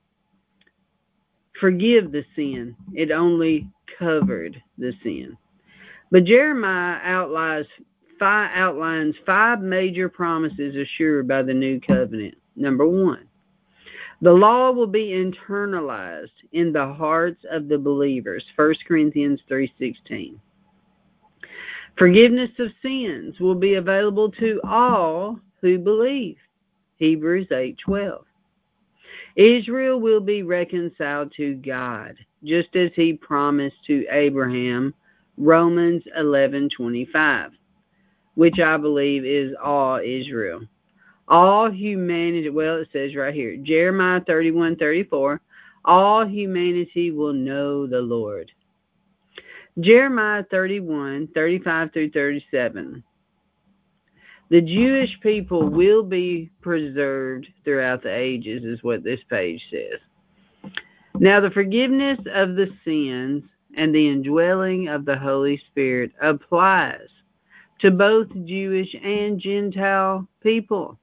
Speaker 1: forgive the sin. It only covered the sin. But Jeremiah outlines five, outlines five major promises assured by the new covenant. Number one, the law will be internalized in the hearts of the believers. First Corinthians three sixteen. Forgiveness of sins will be available to all who believe. Hebrews eight twelve. Israel will be reconciled to God, just as he promised to Abraham. Romans eleven twenty-five, which I believe is all Israel. All humanity, well, it says right here, Jeremiah thirty-one thirty-four, all humanity will know the Lord. Jeremiah thirty-one thirty-five through thirty-seven. The Jewish people will be preserved throughout the ages, is what this page says. Now, the forgiveness of the sins and the indwelling of the Holy Spirit applies to both Jewish and Gentile people.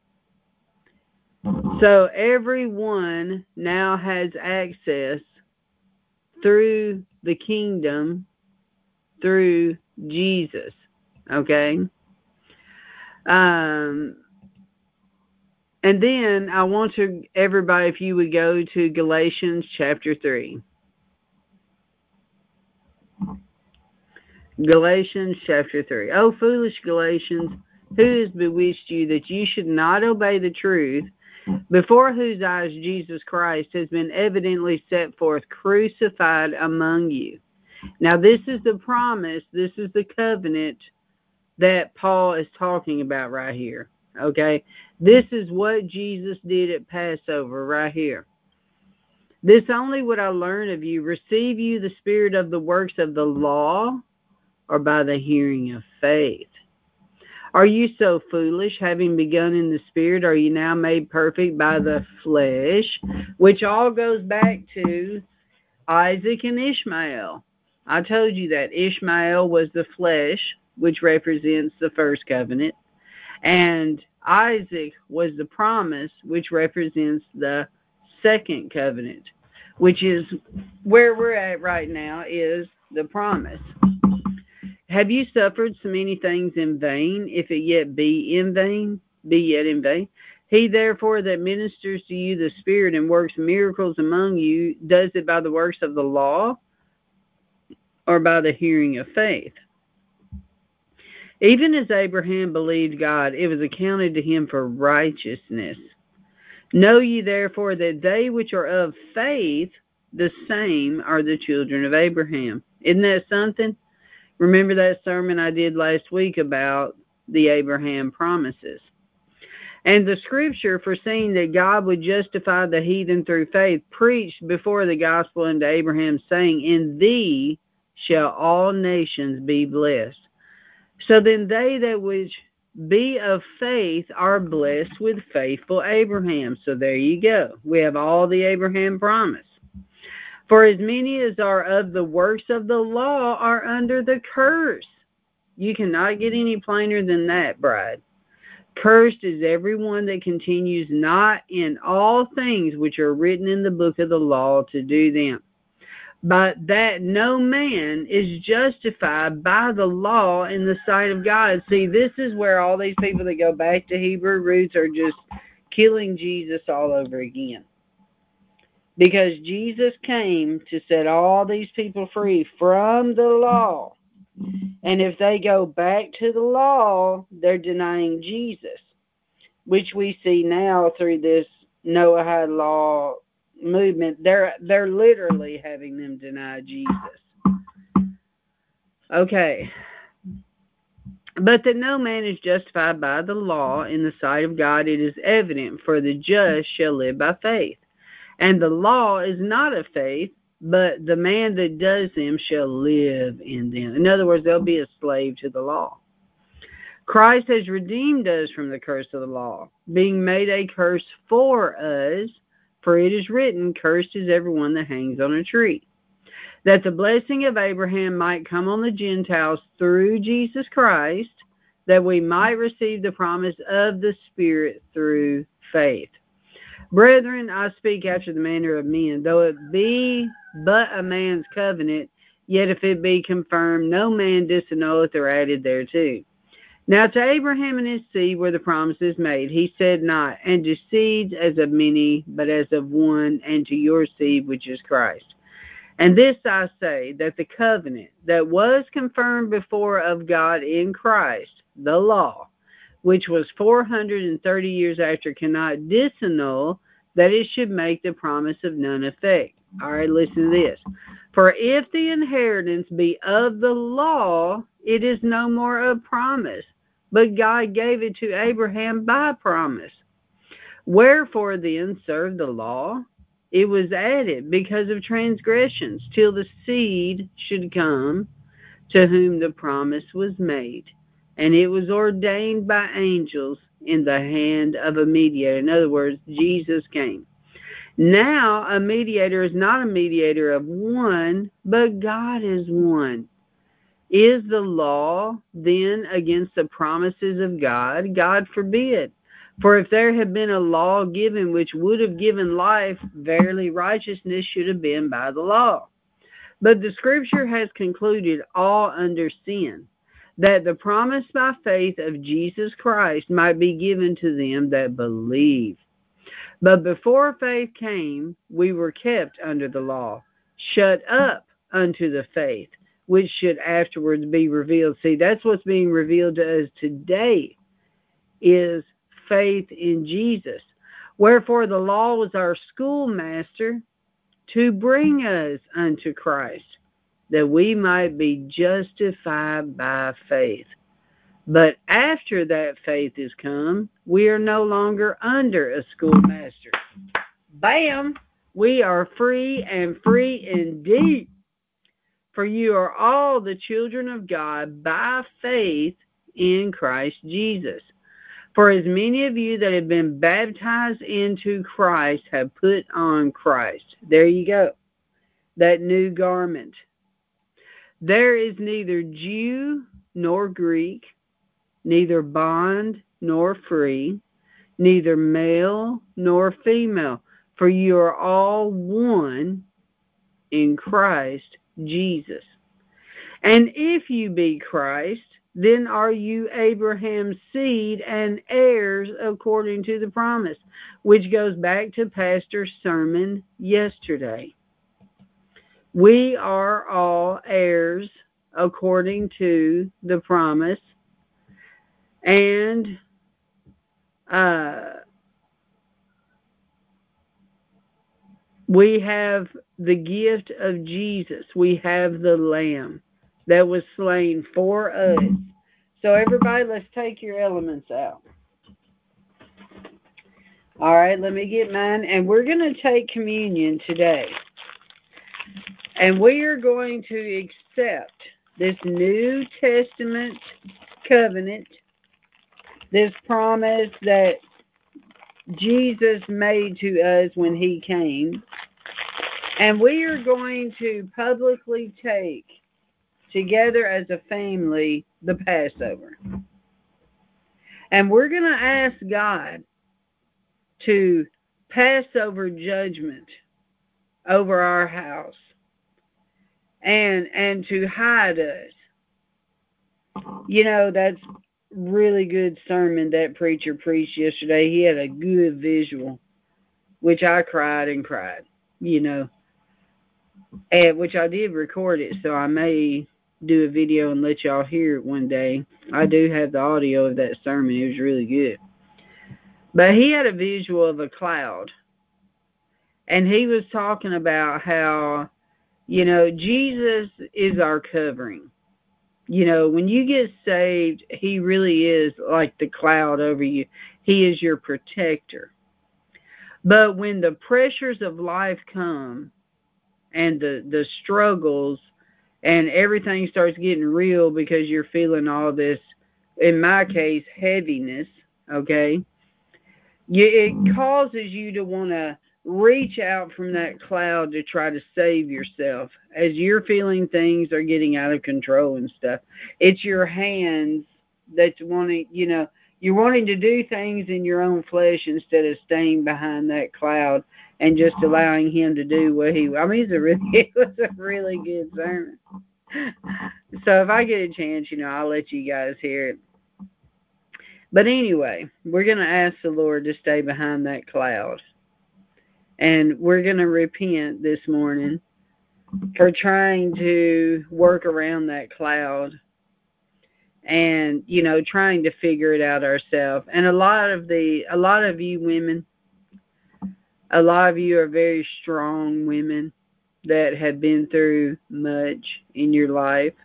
Speaker 1: So everyone now has access through the kingdom, through Jesus. Okay? Um, and then I want to, everybody, if you would go to Galatians chapter three. Galatians chapter three. O foolish Galatians, who has bewitched you that you should not obey the truth, before whose eyes Jesus Christ has been evidently set forth, crucified among you? Now this is the promise, this is the covenant that Paul is talking about right here. Okay? This is what Jesus did at Passover right here. This only would I learn of you, receive you the spirit of the works of the law, or by the hearing of faith? Are you so foolish, having begun in the spirit, are you now made perfect by the flesh? Which all goes back to Isaac and Ishmael. I told you that Ishmael was the flesh, which represents the first covenant, and Isaac was the promise, which represents the second covenant, which is where we're at right now, is the promise. Have you suffered so many things in vain, if it yet be in vain, be yet in vain? He therefore that ministers to you the Spirit and works miracles among you, does it by the works of the law, or by the hearing of faith? Even as Abraham believed God, it was accounted to him for righteousness. Know ye therefore that they which are of faith, the same are the children of Abraham. Isn't that something? Remember that sermon I did last week about the Abraham promises. And the scripture, foreseeing that God would justify the heathen through faith, preached before the gospel unto Abraham, saying, in thee shall all nations be blessed. So then they that which be of faith are blessed with faithful Abraham. So there you go. We have all the Abraham promise. For as many as are of the works of the law are under the curse. You cannot get any plainer than that, bride. Cursed is everyone that continues not in all things which are written in the book of the law to do them. But that no man is justified by the law in the sight of God. See, this is where all these people that go back to Hebrew roots are just killing Jesus all over again. Because Jesus came to set all these people free from the law. And if they go back to the law, they're denying Jesus, which we see now through this Noahide law movement. They're they're literally having them deny Jesus. Okay. But that no man is justified by the law in the sight of God, it is evident, for the just shall live by faith. And the law is not of faith, but the man that does them shall live in them. In other words, they'll be a slave to the law. Christ has redeemed us from the curse of the law, being made a curse for us, for it is written, cursed is everyone that hangs on a tree. That the blessing of Abraham might come on the Gentiles through Jesus Christ, that we might receive the promise of the Spirit through faith. Brethren, I speak after the manner of men, though it be but a man's covenant, yet if it be confirmed, no man disannulleth or added thereto. Now to Abraham and his seed were the promises made. He said not, and to seeds as of many, but as of one, and to your seed, which is Christ. And this I say, that the covenant that was confirmed before of God in Christ, the law, which was four hundred thirty years after, cannot disannul, that it should make the promise of none effect. All right, listen to this. For if the inheritance be of the law, it is no more a promise, but God gave it to Abraham by promise. Wherefore then served the law? It was added because of transgressions, till the seed should come, to whom the promise was made. And it was ordained by angels in the hand of a mediator. In other words, Jesus came. Now a mediator is not a mediator of one, but God is one. Is the law then against the promises of God? God forbid. For if there had been a law given which would have given life, verily righteousness should have been by the law. But the scripture has concluded all under sin, that the promise by faith of Jesus Christ might be given to them that believe. But before faith came, we were kept under the law, shut up unto the faith, which should afterwards be revealed. See, that's what's being revealed to us today, is faith in Jesus. Wherefore the law was our schoolmaster to bring us unto Christ, that we might be justified by faith. But after that faith is come, we are no longer under a schoolmaster. Bam! We are free and free indeed. For you are all the children of God by faith in Christ Jesus. For as many of you that have been baptized into Christ have put on Christ. There you go. That new garment. There is neither Jew nor Greek, neither bond nor free, neither male nor female, for you are all one in Christ Jesus. And if you be Christ, then are you Abraham's seed and heirs according to the promise, which goes back to Pastor's sermon yesterday. We are all heirs according to the promise, and uh, we have the gift of Jesus. We have the Lamb that was slain for us. So everybody, let's take your elements out. All right, let me get mine. And we're going to take communion today. And we are going to accept this New Testament covenant, this promise that Jesus made to us when he came. And we are going to publicly take, together as a family, the Passover. And we're going to ask God to pass over judgment over our house and and to hide us. You know, that's really good sermon that preacher preached yesterday. He had a good visual, which I cried and cried, you know, and which I did record it, so I may do a video and let y'all hear it one day. I do have the audio of that sermon. It was really good. But he had a visual of a cloud, and he was talking about how, you know, Jesus is our covering. You know, when you get saved, he really is like the cloud over you. He is your protector. But when the pressures of life come and the, the struggles and everything starts getting real because you're feeling all this, in my case, heaviness, okay, you, it causes you to want to reach out from that cloud to try to save yourself as you're feeling things are getting out of control and stuff. It's your hands that's wanting, you know, you're wanting to do things in your own flesh instead of staying behind that cloud and just allowing him to do what he, I mean, it's a really, it was a really good sermon. So if I get a chance, you know, I'll let you guys hear it. But anyway, we're going to ask the Lord to stay behind that cloud. And we're going to repent this morning for trying to work around that cloud and, you know, trying to figure it out ourselves. And a lot of the, a lot of you women, a lot of you are very strong women that have been through much in your life.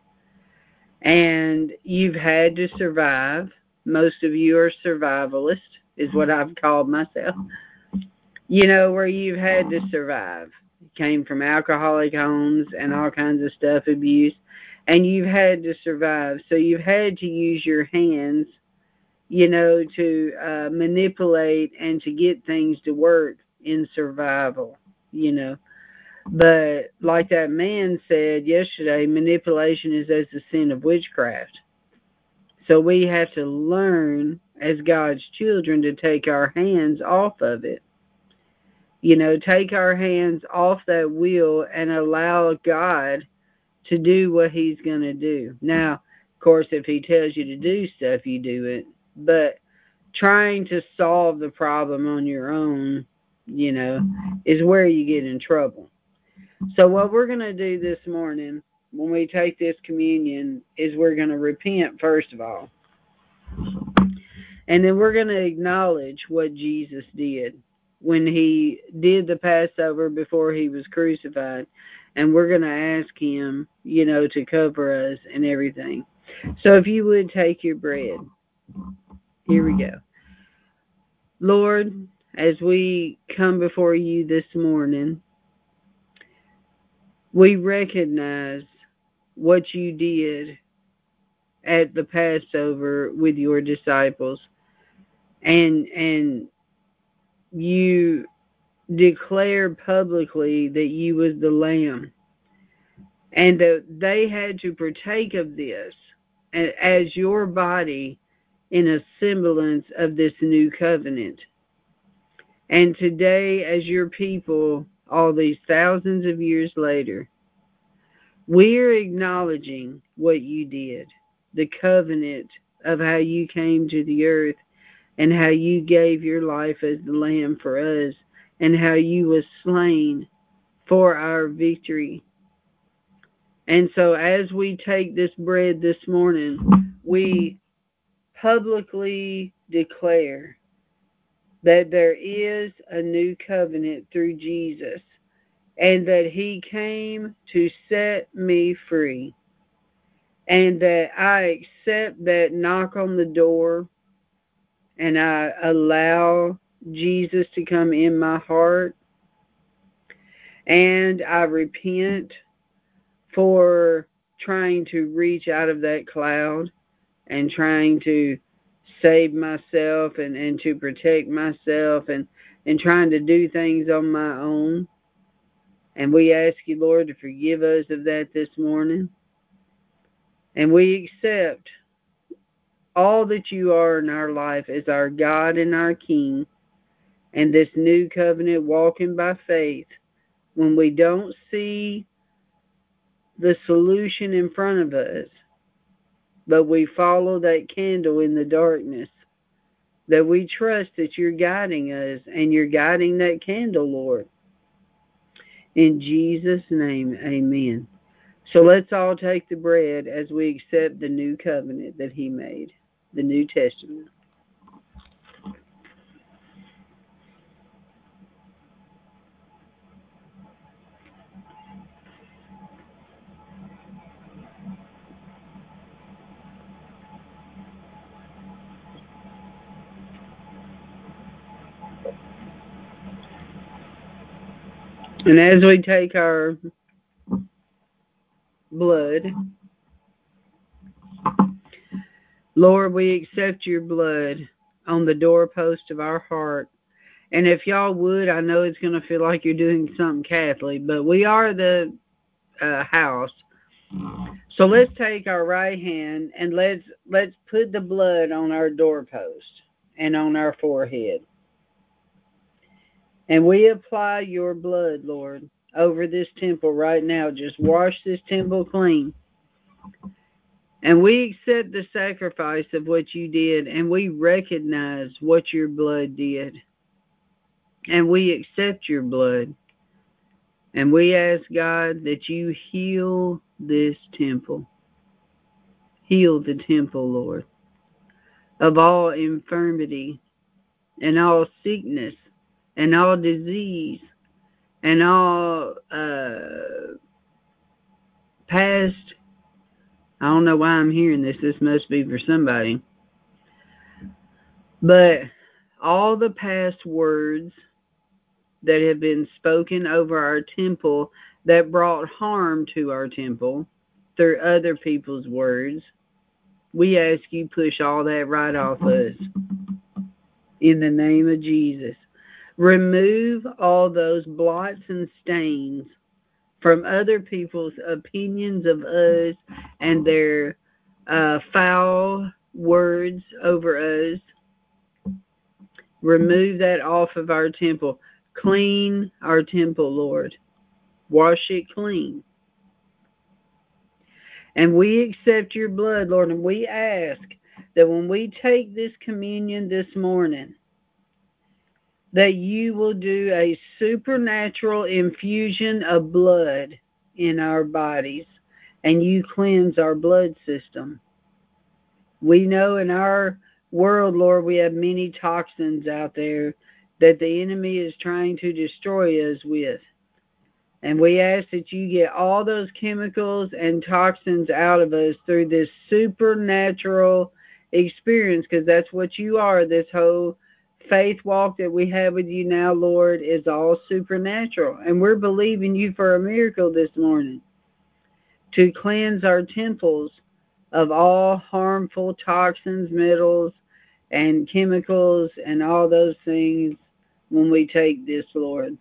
Speaker 1: And you've had to survive. Most of you are survivalists, is what I've called myself. You know, where you've had to survive. You came from alcoholic homes and all kinds of stuff, abuse, and you've had to survive. So you've had to use your hands, you know, to uh, manipulate and to get things to work in survival, you know. But like that man said yesterday, manipulation is as the sin of witchcraft. So we have to learn as God's children to take our hands off of it. You know, take our hands off that wheel and allow God to do what he's going to do. Now, of course, if he tells you to do stuff, you do it. But trying to solve the problem on your own, you know, is where you get in trouble. So what we're going to do this morning when we take this communion is we're going to repent, first of all. And then we're going to acknowledge what Jesus did when he did the Passover before he was crucified. And we're going to ask him, you know, to cover us and everything. So if you would take your bread. Here we go. Lord, as we come before you this morning, we recognize what you did at the Passover with your disciples. And and you declared publicly that you was the Lamb. And that they had to partake of this as your body in a semblance of this new covenant. And today, as your people, all these thousands of years later, we're acknowledging what you did, the covenant of how you came to the earth and how you gave your life as the Lamb for us and how you was slain for our victory. And so as we take this bread this morning, we publicly declare that there is a new covenant through Jesus and that he came to set me free, and that I accept that knock on the door and I allow Jesus to come in my heart, and I repent for trying to reach out of that cloud and trying to save myself and, and to protect myself and, and trying to do things on my own. And we ask you, Lord, to forgive us of that this morning. And we accept all that you are in our life as our God and our King, and this new covenant walking by faith when we don't see the solution in front of us, but we follow that candle in the darkness, that we trust that you're guiding us and you're guiding that candle, Lord. In Jesus' name, amen. So let's all take the bread as we accept the new covenant that he made, the New Testament. And as we take our blood, Lord, we accept your blood on the doorpost of our heart. And if y'all would, I know it's going to feel like you're doing something Catholic, but we are the uh, house. So let's take our right hand and let's let's put the blood on our doorpost and on our forehead. And we apply your blood, Lord, over this temple right now. Just wash this temple clean. And we accept the sacrifice of what you did, and we recognize what your blood did. And we accept your blood. And we ask, God, that you heal this temple. Heal the temple, Lord, of all infirmity and all sickness and all disease and all uh, past, I don't know why I'm hearing this, this must be for somebody, but all the past words that have been spoken over our temple that brought harm to our temple through other people's words, we ask you push all that right off us. In the name of Jesus. Remove all those blots and stains from other people's opinions of us and their uh, foul words over us. Remove that off of our temple. Clean our temple, Lord. Wash it clean. And we accept your blood, Lord, and we ask that when we take this communion this morning, that you will do a supernatural infusion of blood in our bodies, and you cleanse our blood system. We know in our world, Lord, we have many toxins out there that the enemy is trying to destroy us with. And we ask that you get all those chemicals and toxins out of us through this supernatural experience, because that's what you are. This whole faith walk that we have with you now, Lord, is all supernatural. And we're believing you for a miracle this morning to cleanse our temples of all harmful toxins, metals, and chemicals, and all those things when we take this, Lord.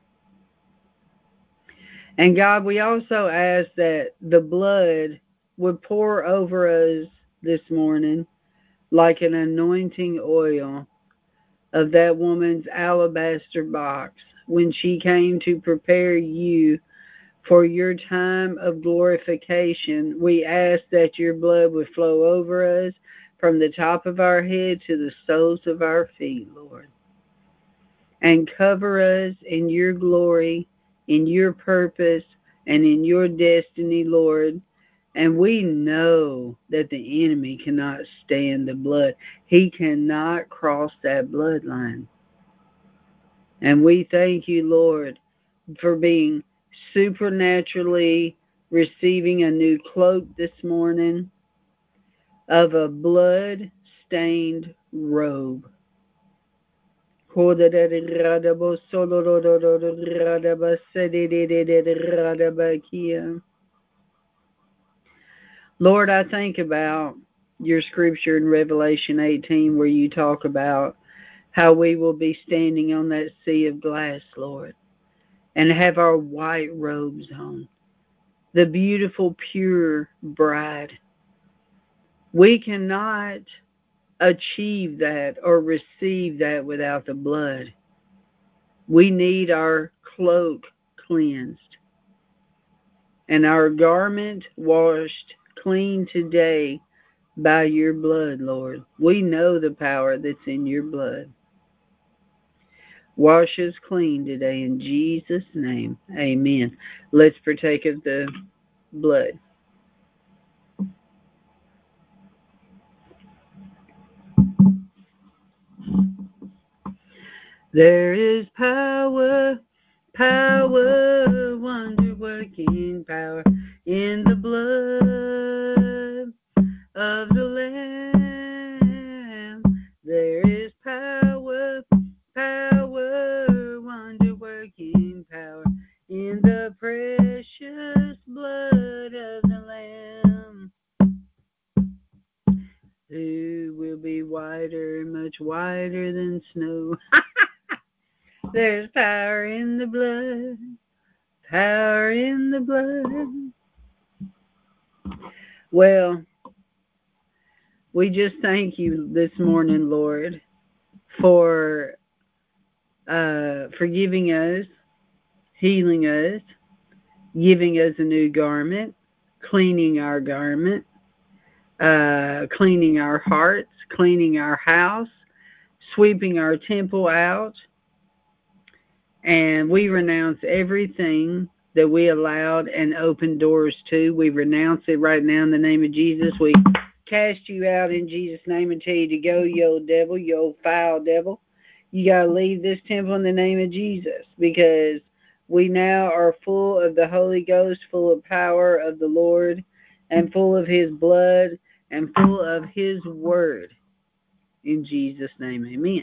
Speaker 1: And God, we also ask that the blood would pour over us this morning like an anointing oil of that woman's alabaster box when she came to prepare you for your time of glorification. We ask that your blood would flow over us from the top of our head to the soles of our feet, Lord, and cover us in your glory, in your purpose, and in your destiny, Lord. And we know that the enemy cannot stand the blood. He cannot cross that bloodline. And we thank you, Lord, for being supernaturally receiving a new cloak this morning of a blood-stained robe. Lord, I think about your scripture in Revelation eighteen where you talk about how we will be standing on that sea of glass, Lord, and have our white robes on, the beautiful, pure bride. We cannot achieve that or receive that without the blood. We need our cloak cleansed and our garment washed clean today by your blood, Lord. We know the power that's in your blood. Wash us clean today in Jesus' name. Amen. Let's partake of the blood. There is power, power, wonder-working power in the blood of the Lamb. There is power, power, wonder-working power in the precious blood of the Lamb. Who will be whiter, much whiter than snow. There's power in the blood, power in the blood. Well, we just thank you this morning, Lord, for uh, forgiving us, healing us, giving us a new garment, cleaning our garment, uh, cleaning our hearts, cleaning our house, sweeping our temple out. And we renounce everything that we allowed and opened doors to. We renounce it right now in the name of Jesus. We cast you out in Jesus' name and tell you to go, you old devil, you old foul devil. You got to leave this temple in the name of Jesus, because we now are full of the Holy Ghost, full of power of the Lord, and full of his blood, and full of his word. In Jesus' name, amen.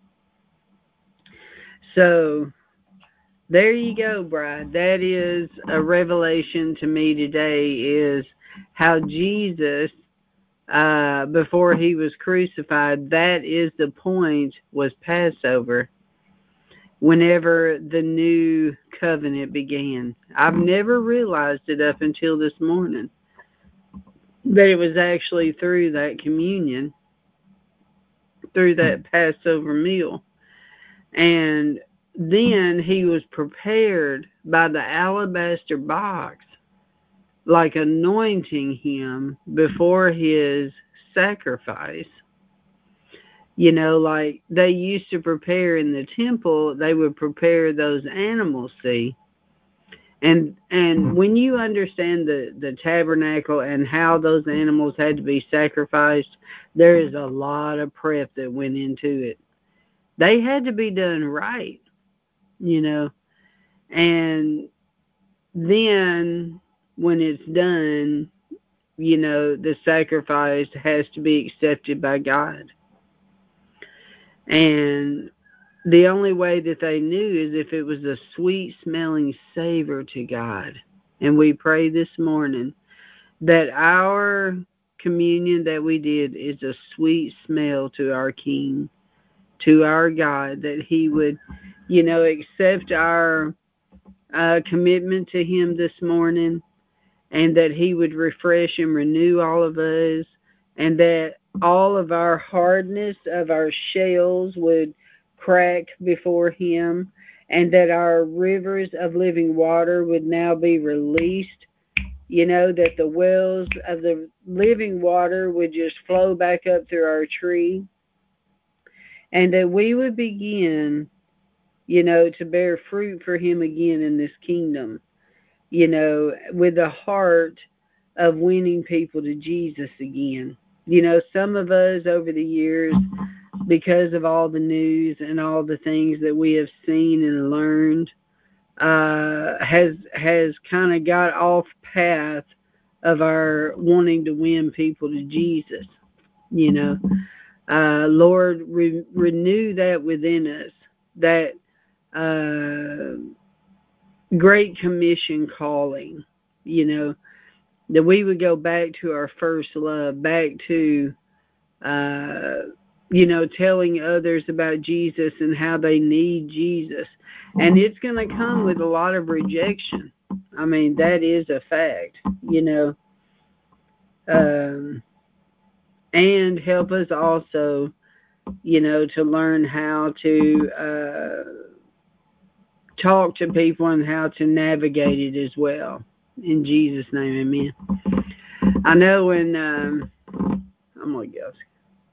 Speaker 1: So, there you go, bride. That is a revelation to me today, is how Jesus, uh, before he was crucified, that is the point, was Passover, whenever the new covenant began. I've never realized it up until this morning, that it was actually through that communion, through that Passover meal. And then he was prepared by the alabaster box, like anointing him before his sacrifice. You know, like they used to prepare in the temple, they would prepare those animals, see. And and when you understand the, the tabernacle and how those animals had to be sacrificed, there is a lot of prep that went into it. They had to be done right, you know. And then when it's done, you know, the sacrifice has to be accepted by God. And the only way that they knew is if it was a sweet smelling savor to God. And we pray this morning that our communion that we did is a sweet smell to our King, to our God, that he would, you know, accept our uh, commitment to him this morning, and that he would refresh and renew all of us, and that all of our hardness of our shells would crack before him, and that our rivers of living water would now be released. You know, that the wells of the living water would just flow back up through our tree, and that we would begin, you know, to bear fruit for him again in this kingdom, you know, with the heart of winning people to Jesus again. You know, some of us over the years, because of all the news and all the things that we have seen and learned, uh, has has kind of got off path of our wanting to win people to Jesus. You know, uh, Lord, re- renew that within us, that uh, great commission calling, you know, that we would go back to our first love, back to, uh, you know, telling others about Jesus and how they need Jesus. And it's going to come with a lot of rejection. I mean, that is a fact, you know. Um, and help us also, you know, to learn how to uh, talk to people and how to navigate it as well. In Jesus' name, amen. I know when, um, I'm going to go.